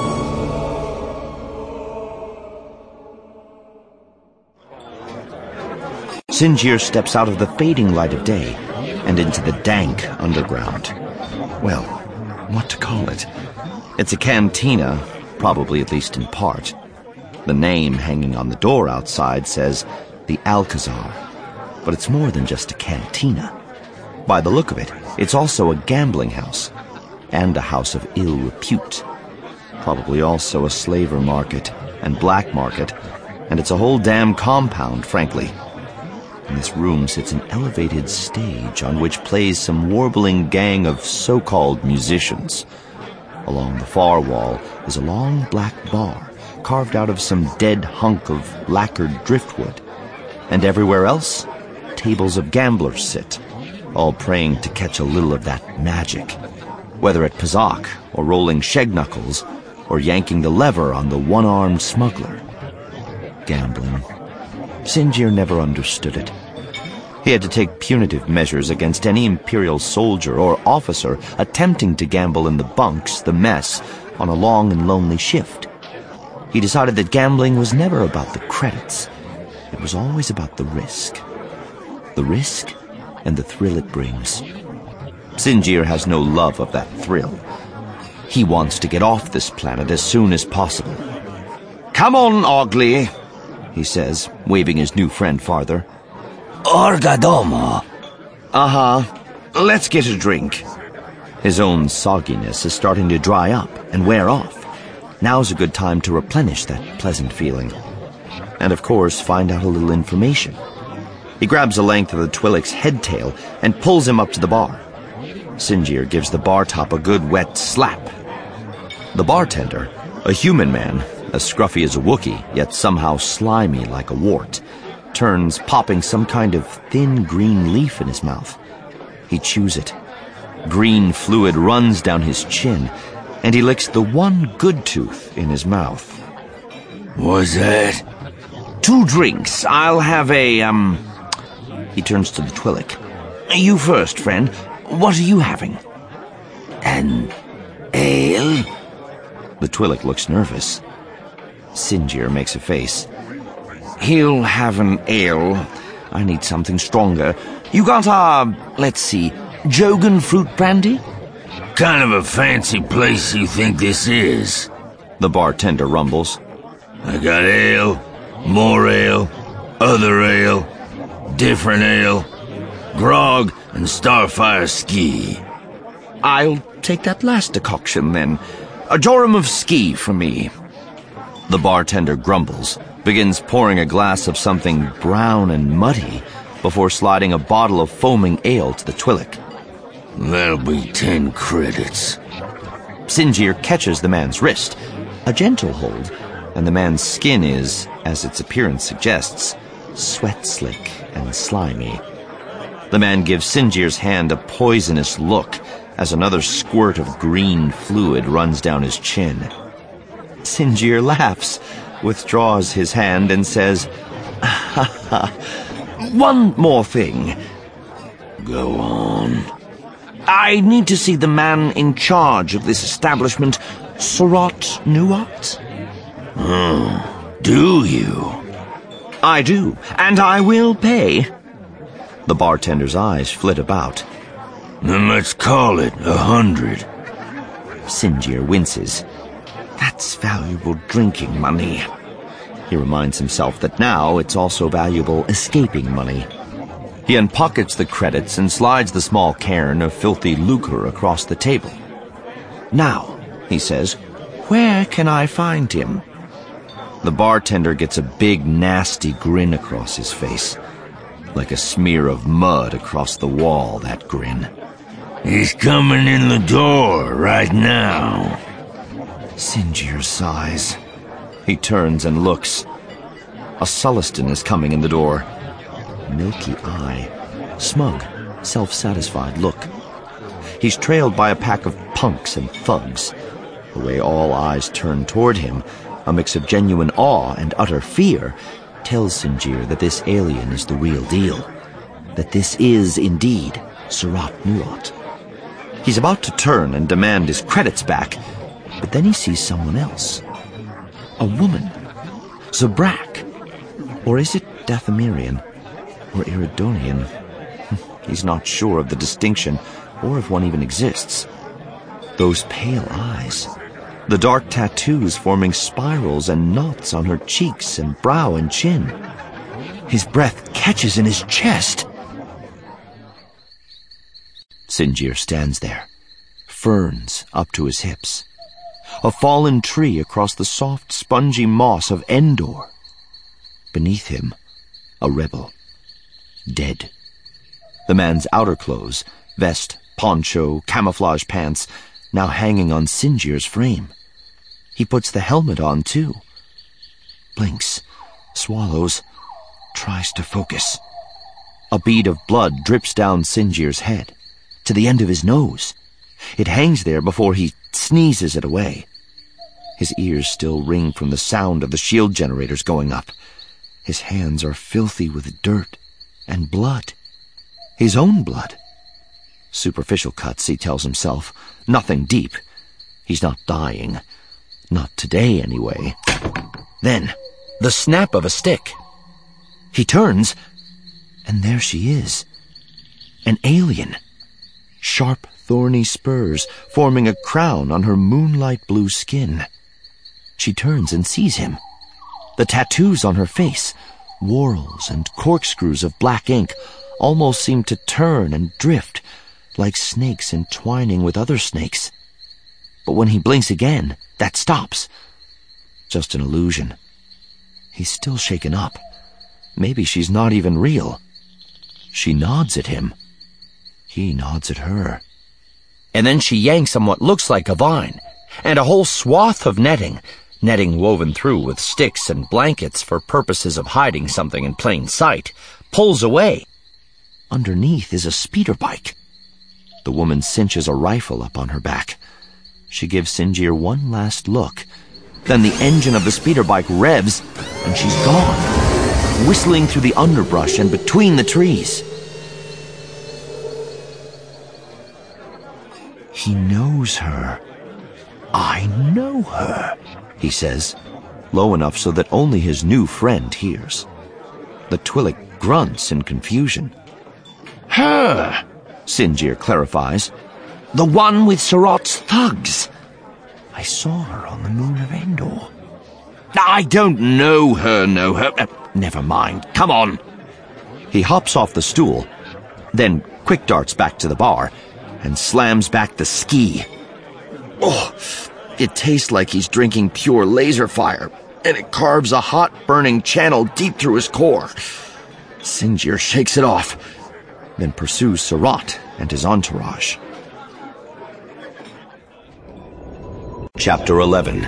Sinjir steps out of the fading light of day and into the dank underground. Well, what to call it? It's a cantina, probably at least in part. The name hanging on the door outside says the Alcazar, but it's more than just a cantina. By the look of it, it's also a gambling house, and a house of ill repute. Probably also a slaver market and black market, and it's a whole damn compound, frankly. In this room sits an elevated stage on which plays some warbling gang of so-called musicians. Along the far wall is a long black bar carved out of some dead hunk of lacquered driftwood. And everywhere else, tables of gamblers sit, all praying to catch a little of that magic, whether at Pazak or rolling sheg-knuckles or yanking the lever on the one-armed smuggler. Gambling. Sinjir never understood it. He had to take punitive measures against any Imperial soldier or officer attempting to gamble in the bunks, the mess, on a long and lonely shift. He decided that gambling was never about the credits. It was always about the risk. The risk and the thrill it brings. Sinjir has no love of that thrill. He wants to get off this planet as soon as possible. "Come on, Ogli," he says, waving his new friend farther. Orgadomo. Uh-huh. Let's get a drink. His own sogginess is starting to dry up and wear off. Now's a good time to replenish that pleasant feeling. And of course, find out a little information. He grabs a length of the Twi'lek's head tail and pulls him up to the bar. Sinjir gives the bar top a good wet slap. The bartender, a human man, as scruffy as a Wookiee, yet somehow slimy like a wart, turns, popping some kind of thin green leaf in his mouth. He chews it. Green fluid runs down his chin, and he licks the one good tooth in his mouth. What's that? Two drinks. I'll have a, um... He turns to the Twi'lek. You first, friend. What are you having? An ale? The Twi'lek looks nervous. Sinjir makes a face. He'll have an ale. I need something stronger. You got a, let's see, Jogan fruit brandy? Kind of a fancy place you think this is? The bartender rumbles. I got ale, more ale, other ale, different ale, grog, and Starfire ski. I'll take that last decoction, then. A jorum of ski for me. The bartender grumbles, begins pouring a glass of something brown and muddy before sliding a bottle of foaming ale to the Twi'lek. That'll be ten credits. Sinjir catches the man's wrist, a gentle hold, and the man's skin is, as its appearance suggests, sweat-slick and slimy. The man gives Sinjir's hand a poisonous look as another squirt of green fluid runs down his chin. Sinjir laughs, withdraws his hand, and says, One more thing. Go on. I need to see the man in charge of this establishment, Surat Nuat. Oh, do you? I do, and I will pay. The bartender's eyes flit about. Then let's call it a hundred. Sinjir winces. That's valuable drinking money. He reminds himself that now it's also valuable escaping money. He unpockets the credits and slides the small cairn of filthy lucre across the table. Now, he says, where can I find him? The bartender gets a big, nasty grin across his face. Like a smear of mud across the wall, that grin. He's coming in the door right now. Sinjir sighs. He turns and looks. A Sullustan is coming in the door. Milky eye. Smug, self-satisfied look. He's trailed by a pack of punks and thugs. The way all eyes turn toward him, a mix of genuine awe and utter fear, tells Sinjir that this alien is the real deal. That this is, indeed, Surat Nuat. He's about to turn and demand his credits back, but then he sees someone else. A woman. Zabrak. Or is it Dathomirian? Or Iridonian? He's not sure of the distinction, or if one even exists. Those pale eyes. The dark tattoos forming spirals and knots on her cheeks and brow and chin. His breath catches in his chest. Sinjir stands there, ferns up to his hips. A fallen tree across the soft, spongy moss of Endor. Beneath him, a rebel. Dead. The man's outer clothes, vest, poncho, camouflage pants, now hanging on Sinjir's frame. He puts the helmet on, too. Blinks, swallows, tries to focus. A bead of blood drips down Sinjir's head, to the end of his nose. It hangs there before he sneezes it away. His ears still ring from the sound of the shield generators going up. His hands are filthy with dirt and blood. His own blood. Superficial cuts, he tells himself. Nothing deep. He's not dying. Not today, anyway. Then, the snap of a stick. He turns, and there she is. An alien. Sharp, thorny spurs forming a crown on her moonlight blue skin. She turns and sees him. The tattoos on her face, whorls and corkscrews of black ink, almost seem to turn and drift, like snakes entwining with other snakes. But when he blinks again, that stops. Just an illusion. He's still shaken up. Maybe she's not even real. She nods at him. He nods at her. And then she yanks on what looks like a vine, and a whole swath of netting, netting woven through with sticks and blankets for purposes of hiding something in plain sight, pulls away. Underneath is a speeder bike. The woman cinches a rifle up on her back. She gives Sinjir one last look. Then the engine of the speeder bike revs, and she's gone, whistling through the underbrush and between the trees. He knows her. I know her, he says, low enough so that only his new friend hears. The Twi'lek grunts in confusion. Her, Sinjir clarifies. The one with Surat's thugs. I saw her on the moon of Endor. I don't know her, know her. Uh, never mind. Come on. He hops off the stool, then quick darts back to the bar and slams back the ski. Oh, it tastes like he's drinking pure laser fire, and it carves a hot, burning channel deep through his core. Sinjir shakes it off, then pursues Surat and his entourage. Chapter eleven.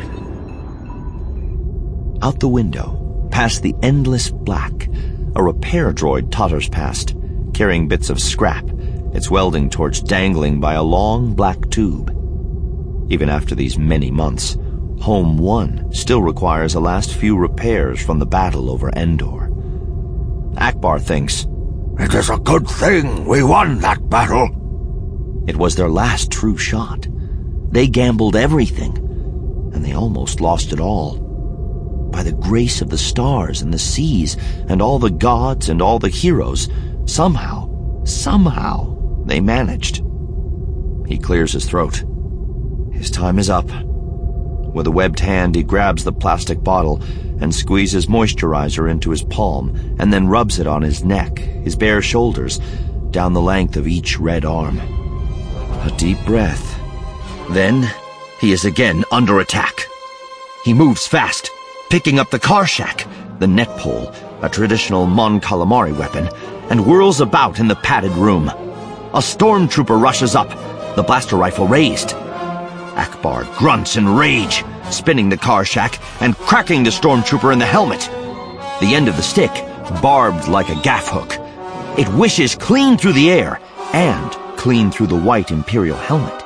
Out the window, past the endless black, a repair droid totters past, carrying bits of scrap, its welding torch dangling by a long black tube. Even after these many months, Home One still requires a last few repairs from the battle over Endor. Akbar thinks, "It is a good thing we won that battle." It was their last true shot. They gambled everything, and they almost lost it all. By the grace of the stars and the seas and all the gods and all the heroes, somehow, somehow, they managed. He clears his throat. His time is up. With a webbed hand, he grabs the plastic bottle and squeezes moisturizer into his palm and then rubs it on his neck, his bare shoulders, down the length of each red arm. A deep breath. Then, he is again under attack. He moves fast, picking up the Karshak, the net pole, a traditional Mon Calamari weapon, and whirls about in the padded room. A stormtrooper rushes up, the blaster rifle raised. Akbar grunts in rage, spinning the Karshak and cracking the stormtrooper in the helmet. The end of the stick, barbed like a gaff hook. It whishes clean through the air and clean through the white Imperial helmet.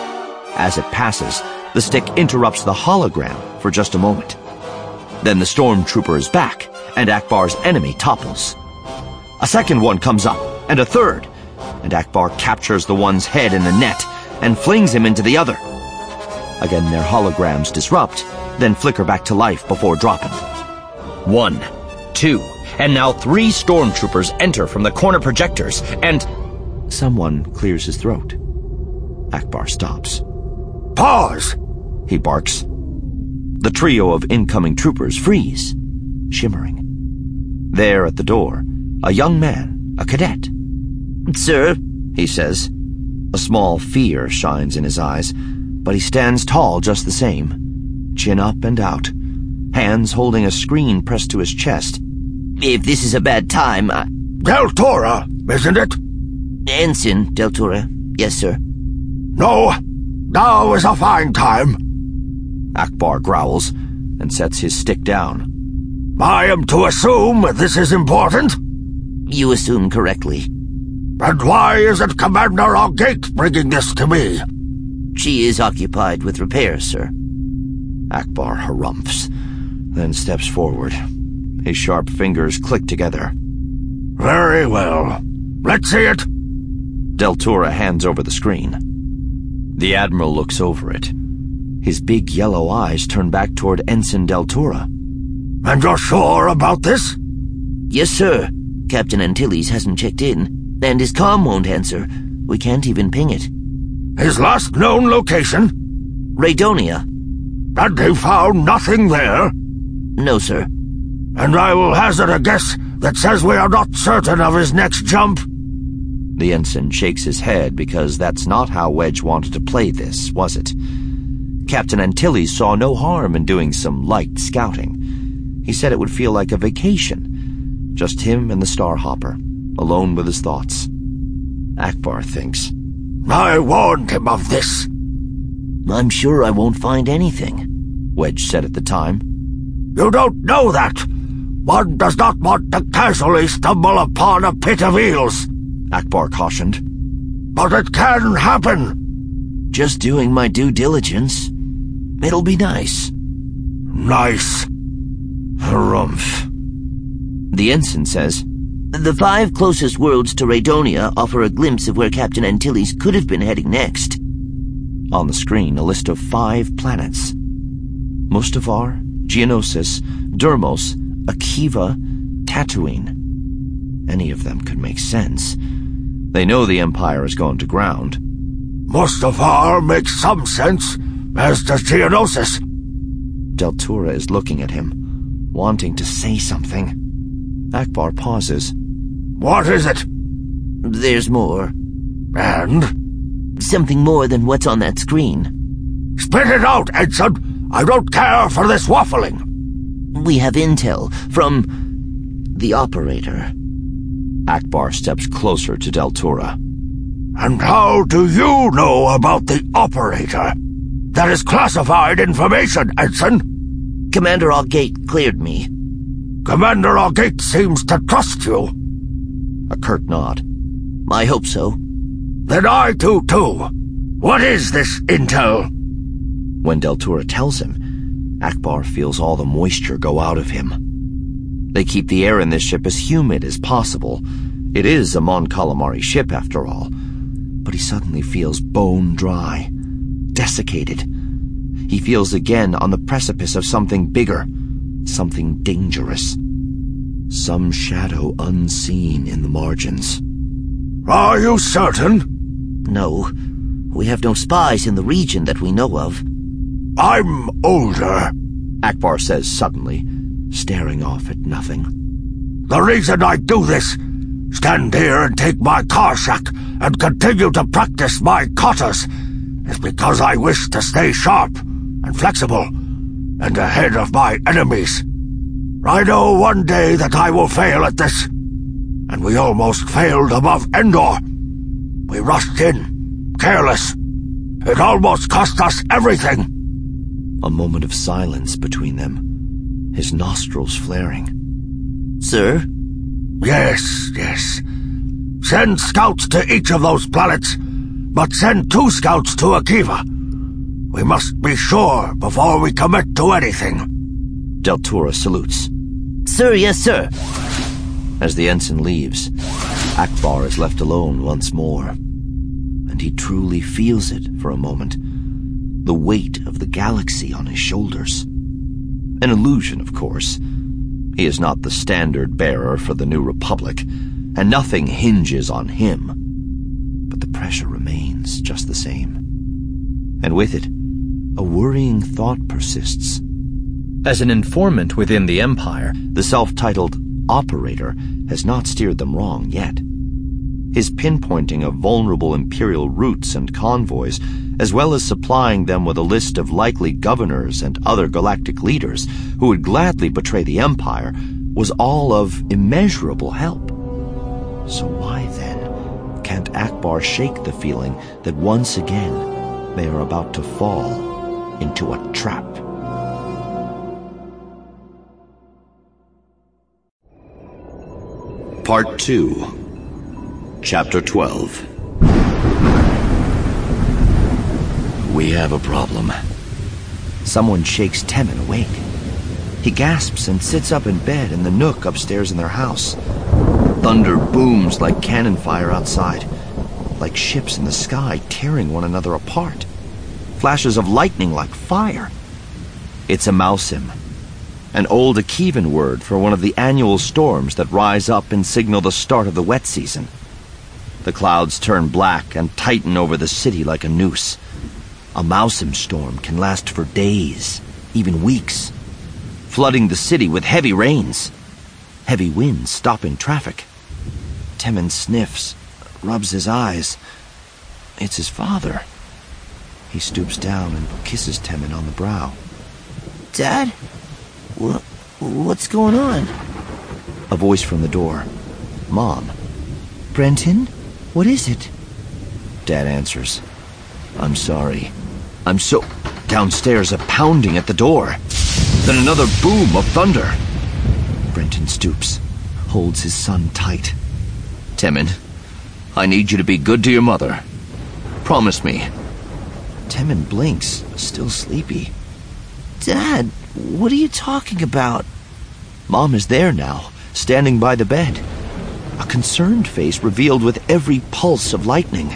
As it passes, the stick interrupts the hologram for just a moment. Then the stormtrooper is back, and Akbar's enemy topples. A second one comes up, and a third, and Akbar captures the one's head in the net and flings him into the other. Again, their holograms disrupt, then flicker back to life before dropping. One, two, and now three stormtroopers enter from the corner projectors, and someone clears his throat. Akbar stops. "Pause!" he barks. The trio of incoming troopers freeze, shimmering. There at the door, a young man, a cadet. Sir, he says. A small fear shines in his eyes, but he stands tall just the same, chin up and out, hands holding a screen pressed to his chest. If this is a bad time, I... Deltura, isn't it? Ensign Deltura, yes, sir. No, now is a fine time. Akbar growls and sets his stick down. I am to assume this is important? You assume correctly. And why is it Commander Augate bringing this to me? She is occupied with repairs, sir. Akbar harumphs, then steps forward. His sharp fingers click together. Very well. Let's see it. Deltura hands over the screen. The Admiral looks over it. His big yellow eyes turn back toward Ensign Deltura. And you're sure about this? Yes, sir. Captain Antilles hasn't checked in, and his comm won't answer. We can't even ping it. His last known location? Raydonia. And they found nothing there? No, sir. And I will hazard a guess that says we are not certain of his next jump? The ensign shakes his head because that's not how Wedge wanted to play this, was it? Captain Antilles saw no harm in doing some light scouting. He said it would feel like a vacation. Just him and the Starhopper, alone with his thoughts. Akbar thinks, I warned him of this. I'm sure I won't find anything, Wedge said at the time. You don't know that. One does not want to casually stumble upon a pit of eels, Akbar cautioned. But it can happen. Just doing my due diligence. It'll be nice. Nice. Harumph. The ensign says, The five closest worlds to Raydonia offer a glimpse of where Captain Antilles could have been heading next. On the screen, a list of five planets. Mustafar, Geonosis, Dermos, Akiva, Tatooine. Any of them could make sense. They know the Empire is going to ground. Mustafar makes some sense, as does Geonosis. Deltura is looking at him, wanting to say something. Akbar pauses. What is it? There's more. And? Something more than what's on that screen. Spit it out, Ensign! I don't care for this waffling! We have intel from the operator. Akbar steps closer to Deltura. And how do you know about the operator? That is classified information, Ensign. Commander Augate cleared me. Commander Augate seems to trust you. A curt nod. I hope so. Then I do too. What is this intel? When Deltura tells him, Akbar feels all the moisture go out of him. They keep the air in this ship as humid as possible. It is a Mon Calamari ship, after all. But he suddenly feels bone dry, desiccated. He feels again on the precipice of something bigger, something dangerous. Some shadow unseen in the margins. Are you certain? No. We have no spies in the region that we know of. I'm older, Akbar says suddenly, staring off at nothing. The reason I do this, stand here and take my Karshak and continue to practice my katas, is because I wish to stay sharp and flexible and ahead of my enemies. I know one day that I will fail at this, and we almost failed above Endor. We rushed in, careless. It almost cost us everything. A moment of silence between them, his nostrils flaring. Sir? Yes, yes. Send scouts to each of those planets, but send two scouts to Akiva. We must be sure before we commit to anything. Deltura salutes. Sir, yes, sir. As the ensign leaves, Akbar is left alone once more, and he truly feels it for a moment. The weight of the galaxy on his shoulders. An illusion, of course. He is not the standard bearer for the New Republic, and nothing hinges on him. But the pressure remains just the same. And with it, a worrying thought persists. As an informant within the Empire, the self-titled Operator has not steered them wrong yet. His pinpointing of vulnerable Imperial routes and convoys, as well as supplying them with a list of likely governors and other galactic leaders who would gladly betray the Empire, was all of immeasurable help. So why, then, can't Akbar shake the feeling that once again they are about to fall into a trap? Part two. Chapter twelve. We have a problem. Someone shakes Temmin awake. He gasps and sits up in bed in the nook upstairs in their house. Thunder booms like cannon fire outside, like ships in the sky tearing one another apart. Flashes of lightning like fire. It's a mausim, an old Akivan word for one of the annual storms that rise up and signal the start of the wet season. The clouds turn black and tighten over the city like a noose. A mausim storm can last for days, even weeks, flooding the city with heavy rains. Heavy winds stopping traffic. Temmin sniffs, rubs his eyes. It's his father. He stoops down and kisses Temmin on the brow. Dad? What, what's going on? A voice from the door. Mom. Brenton? What is it? Dad answers. I'm sorry. I'm so... Downstairs, a pounding at the door. Then another boom of thunder. Brenton stoops, holds his son tight. Temmin, I need you to be good to your mother. Promise me. Temmin blinks, still sleepy. Dad, what are you talking about? Mom is there now, standing by the bed. A concerned face revealed with every pulse of lightning.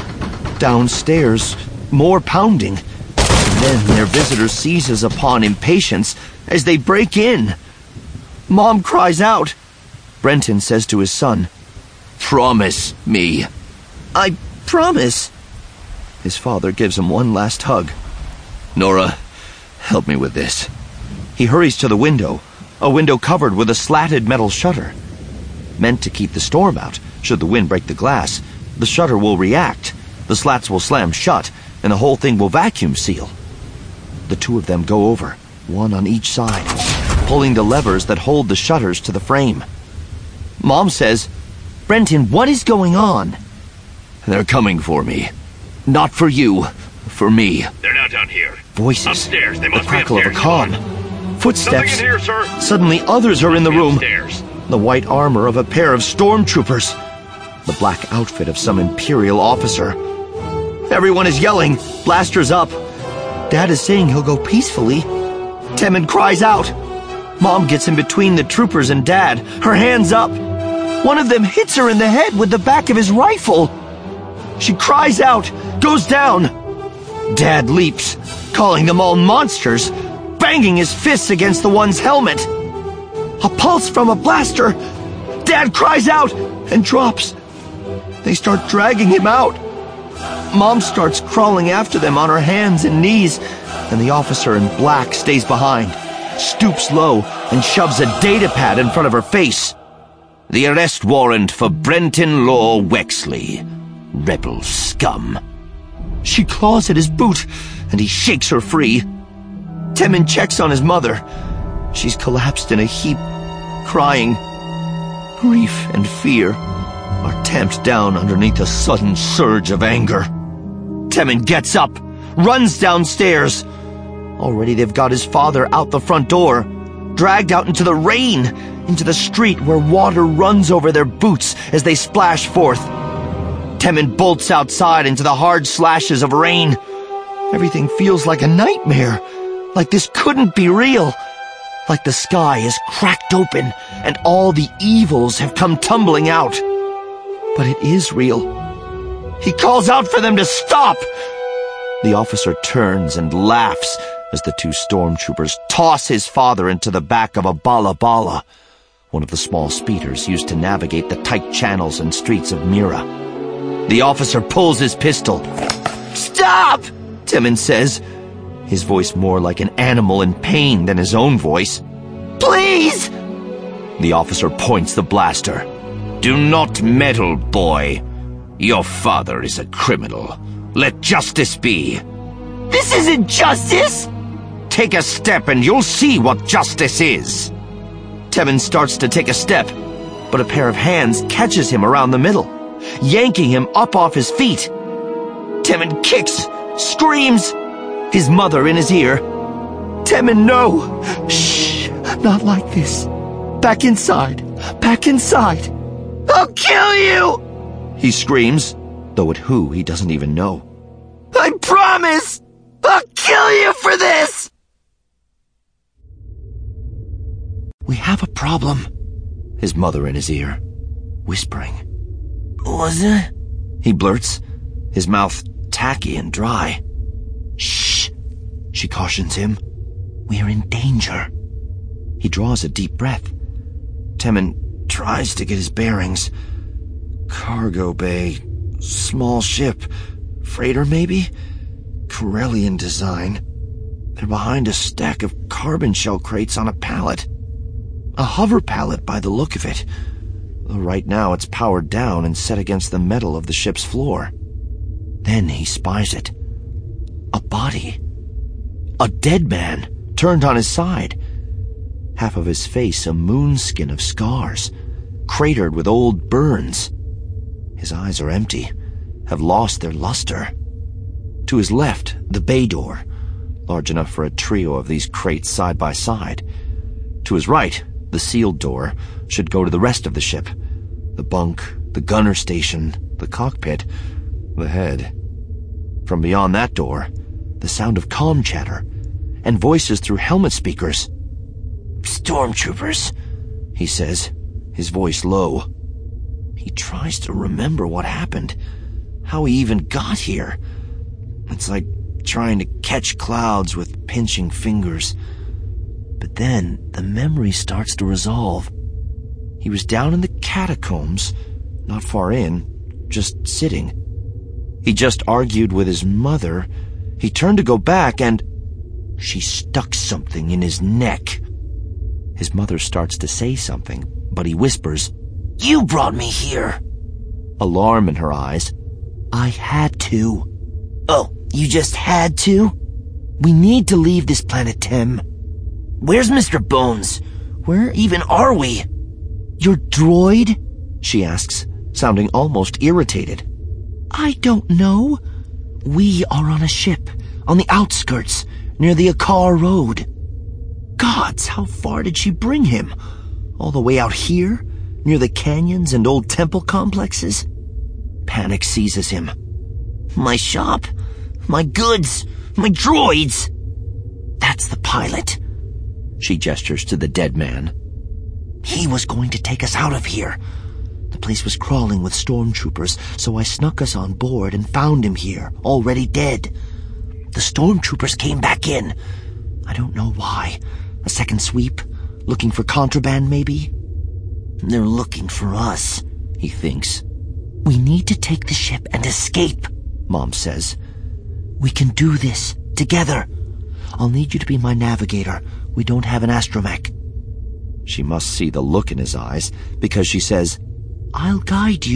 Downstairs, more pounding. And then their visitor seizes upon impatience as they break in. Mom cries out. Brenton says to his son, "Promise me." I promise. His father gives him one last hug. Nora, help me with this. He hurries to the window, a window covered with a slatted metal shutter. Meant to keep the storm out. Should the wind break the glass, the shutter will react, the slats will slam shut, and the whole thing will vacuum seal. The two of them go over, one on each side, pulling the levers that hold the shutters to the frame. Mom says, "Brenton, what is going on?" They're coming for me. Not for you, for me. They're not down here. Voices. Upstairs. They The must crackle be of a upstairs. comm. Footsteps. Nothing in here, sir. Suddenly others are in the room. Upstairs. The white armor of a pair of stormtroopers. The black outfit of some Imperial officer. Everyone is yelling, blasters up. Dad is saying he'll go peacefully. Temmin cries out, Mom gets in between the troopers and Dad, her hands up. One of them hits her in the head with the back of his rifle. She cries out, goes down. Dad leaps, calling them all monsters, banging his fists against the one's helmet. A pulse from a blaster. Dad cries out and drops. They start dragging him out. Mom starts crawling after them on her hands and knees, and the officer in black stays behind, stoops low, and shoves a data pad in front of her face. The arrest warrant for Brenton Law Wexley, rebel scum. She claws at his boot, and he shakes her free. Temin checks on his mother. She's collapsed in a heap, crying. Grief and fear are tamped down underneath a sudden surge of anger. Temin gets up, runs downstairs. Already they've got his father out the front door, dragged out into the rain, into the street where water runs over their boots as they splash forth. Temin bolts outside into the hard slashes of rain. Everything feels like a nightmare, like this couldn't be real, like the sky is cracked open and all the evils have come tumbling out. But it is real. He calls out for them to stop. The officer turns and laughs as the two stormtroopers toss his father into the back of a bala bala, one of the small speeders used to navigate the tight channels and streets of Mira. The officer pulls his pistol. "Stop!" Temin says, his voice more like an animal in pain than his own voice. "Please!" The officer points the blaster. "Do not meddle, boy. Your father is a criminal. Let justice be." "This isn't justice!" "Take a step and you'll see what justice is." Temin starts to take a step, but a pair of hands catches him around the middle, yanking him up off his feet. Temin kicks, screams, his mother in his ear. "Temin, no! Shh! Not like this. Back inside. Back inside. I'll kill you!" He screams, though at who he doesn't even know. "I promise! I'll kill you for this!" "We have a problem," his mother in his ear, whispering. "Was it?" he blurts, his mouth tacky and dry. "Shh," she cautions him. "We're in danger." He draws a deep breath. Temin tries to get his bearings. Cargo bay, small ship, freighter maybe? Corellian design. They're behind a stack of carbon shell crates on a pallet. A hover pallet by the look of it, though right now it's powered down and set against the metal of the ship's floor. Then he spies it. A body. A dead man, turned on his side. Half of his face a moonskin of scars, cratered with old burns. His eyes are empty, have lost their luster. To his left, the bay door, large enough for a trio of these crates side by side. To his right, the sealed door should go to the rest of the ship. The bunk, the gunner station, the cockpit, the head. From beyond that door, the sound of comm chatter, and voices through helmet speakers. "Stormtroopers," he says, his voice low. He tries to remember what happened, how he even got here. It's like trying to catch clouds with pinching fingers. But then the memory starts to resolve. He was down in the catacombs, not far in, just sitting. He just argued with his mother. He turned to go back and she stuck something in his neck. His mother starts to say something, but he whispers, "You brought me here." Alarm in her eyes. "I had to." "Oh, you just had to?" "We need to leave this planet, Tem." "Where's Mister Bones? Where even are we?" "Your droid?" she asks, sounding almost irritated. "I don't know. We are on a ship, on the outskirts, near the Akar Road." Gods, how far did she bring him? All the way out here, near the canyons and old temple complexes? Panic seizes him. "My shop, my goods, my droids." That's the pilot. She gestures to the dead man. He was going to take us out of here. The place was crawling with stormtroopers, so I snuck us on board and found him here, already dead. The stormtroopers came back in. I don't know why. A second sweep? Looking for contraband, maybe? They're looking for us, he thinks. We need to take the ship and escape, Mom says. We can do this, together. I'll need you to be my navigator. We don't have an astromech. She must see the look in his eyes, because she says, I'll guide you.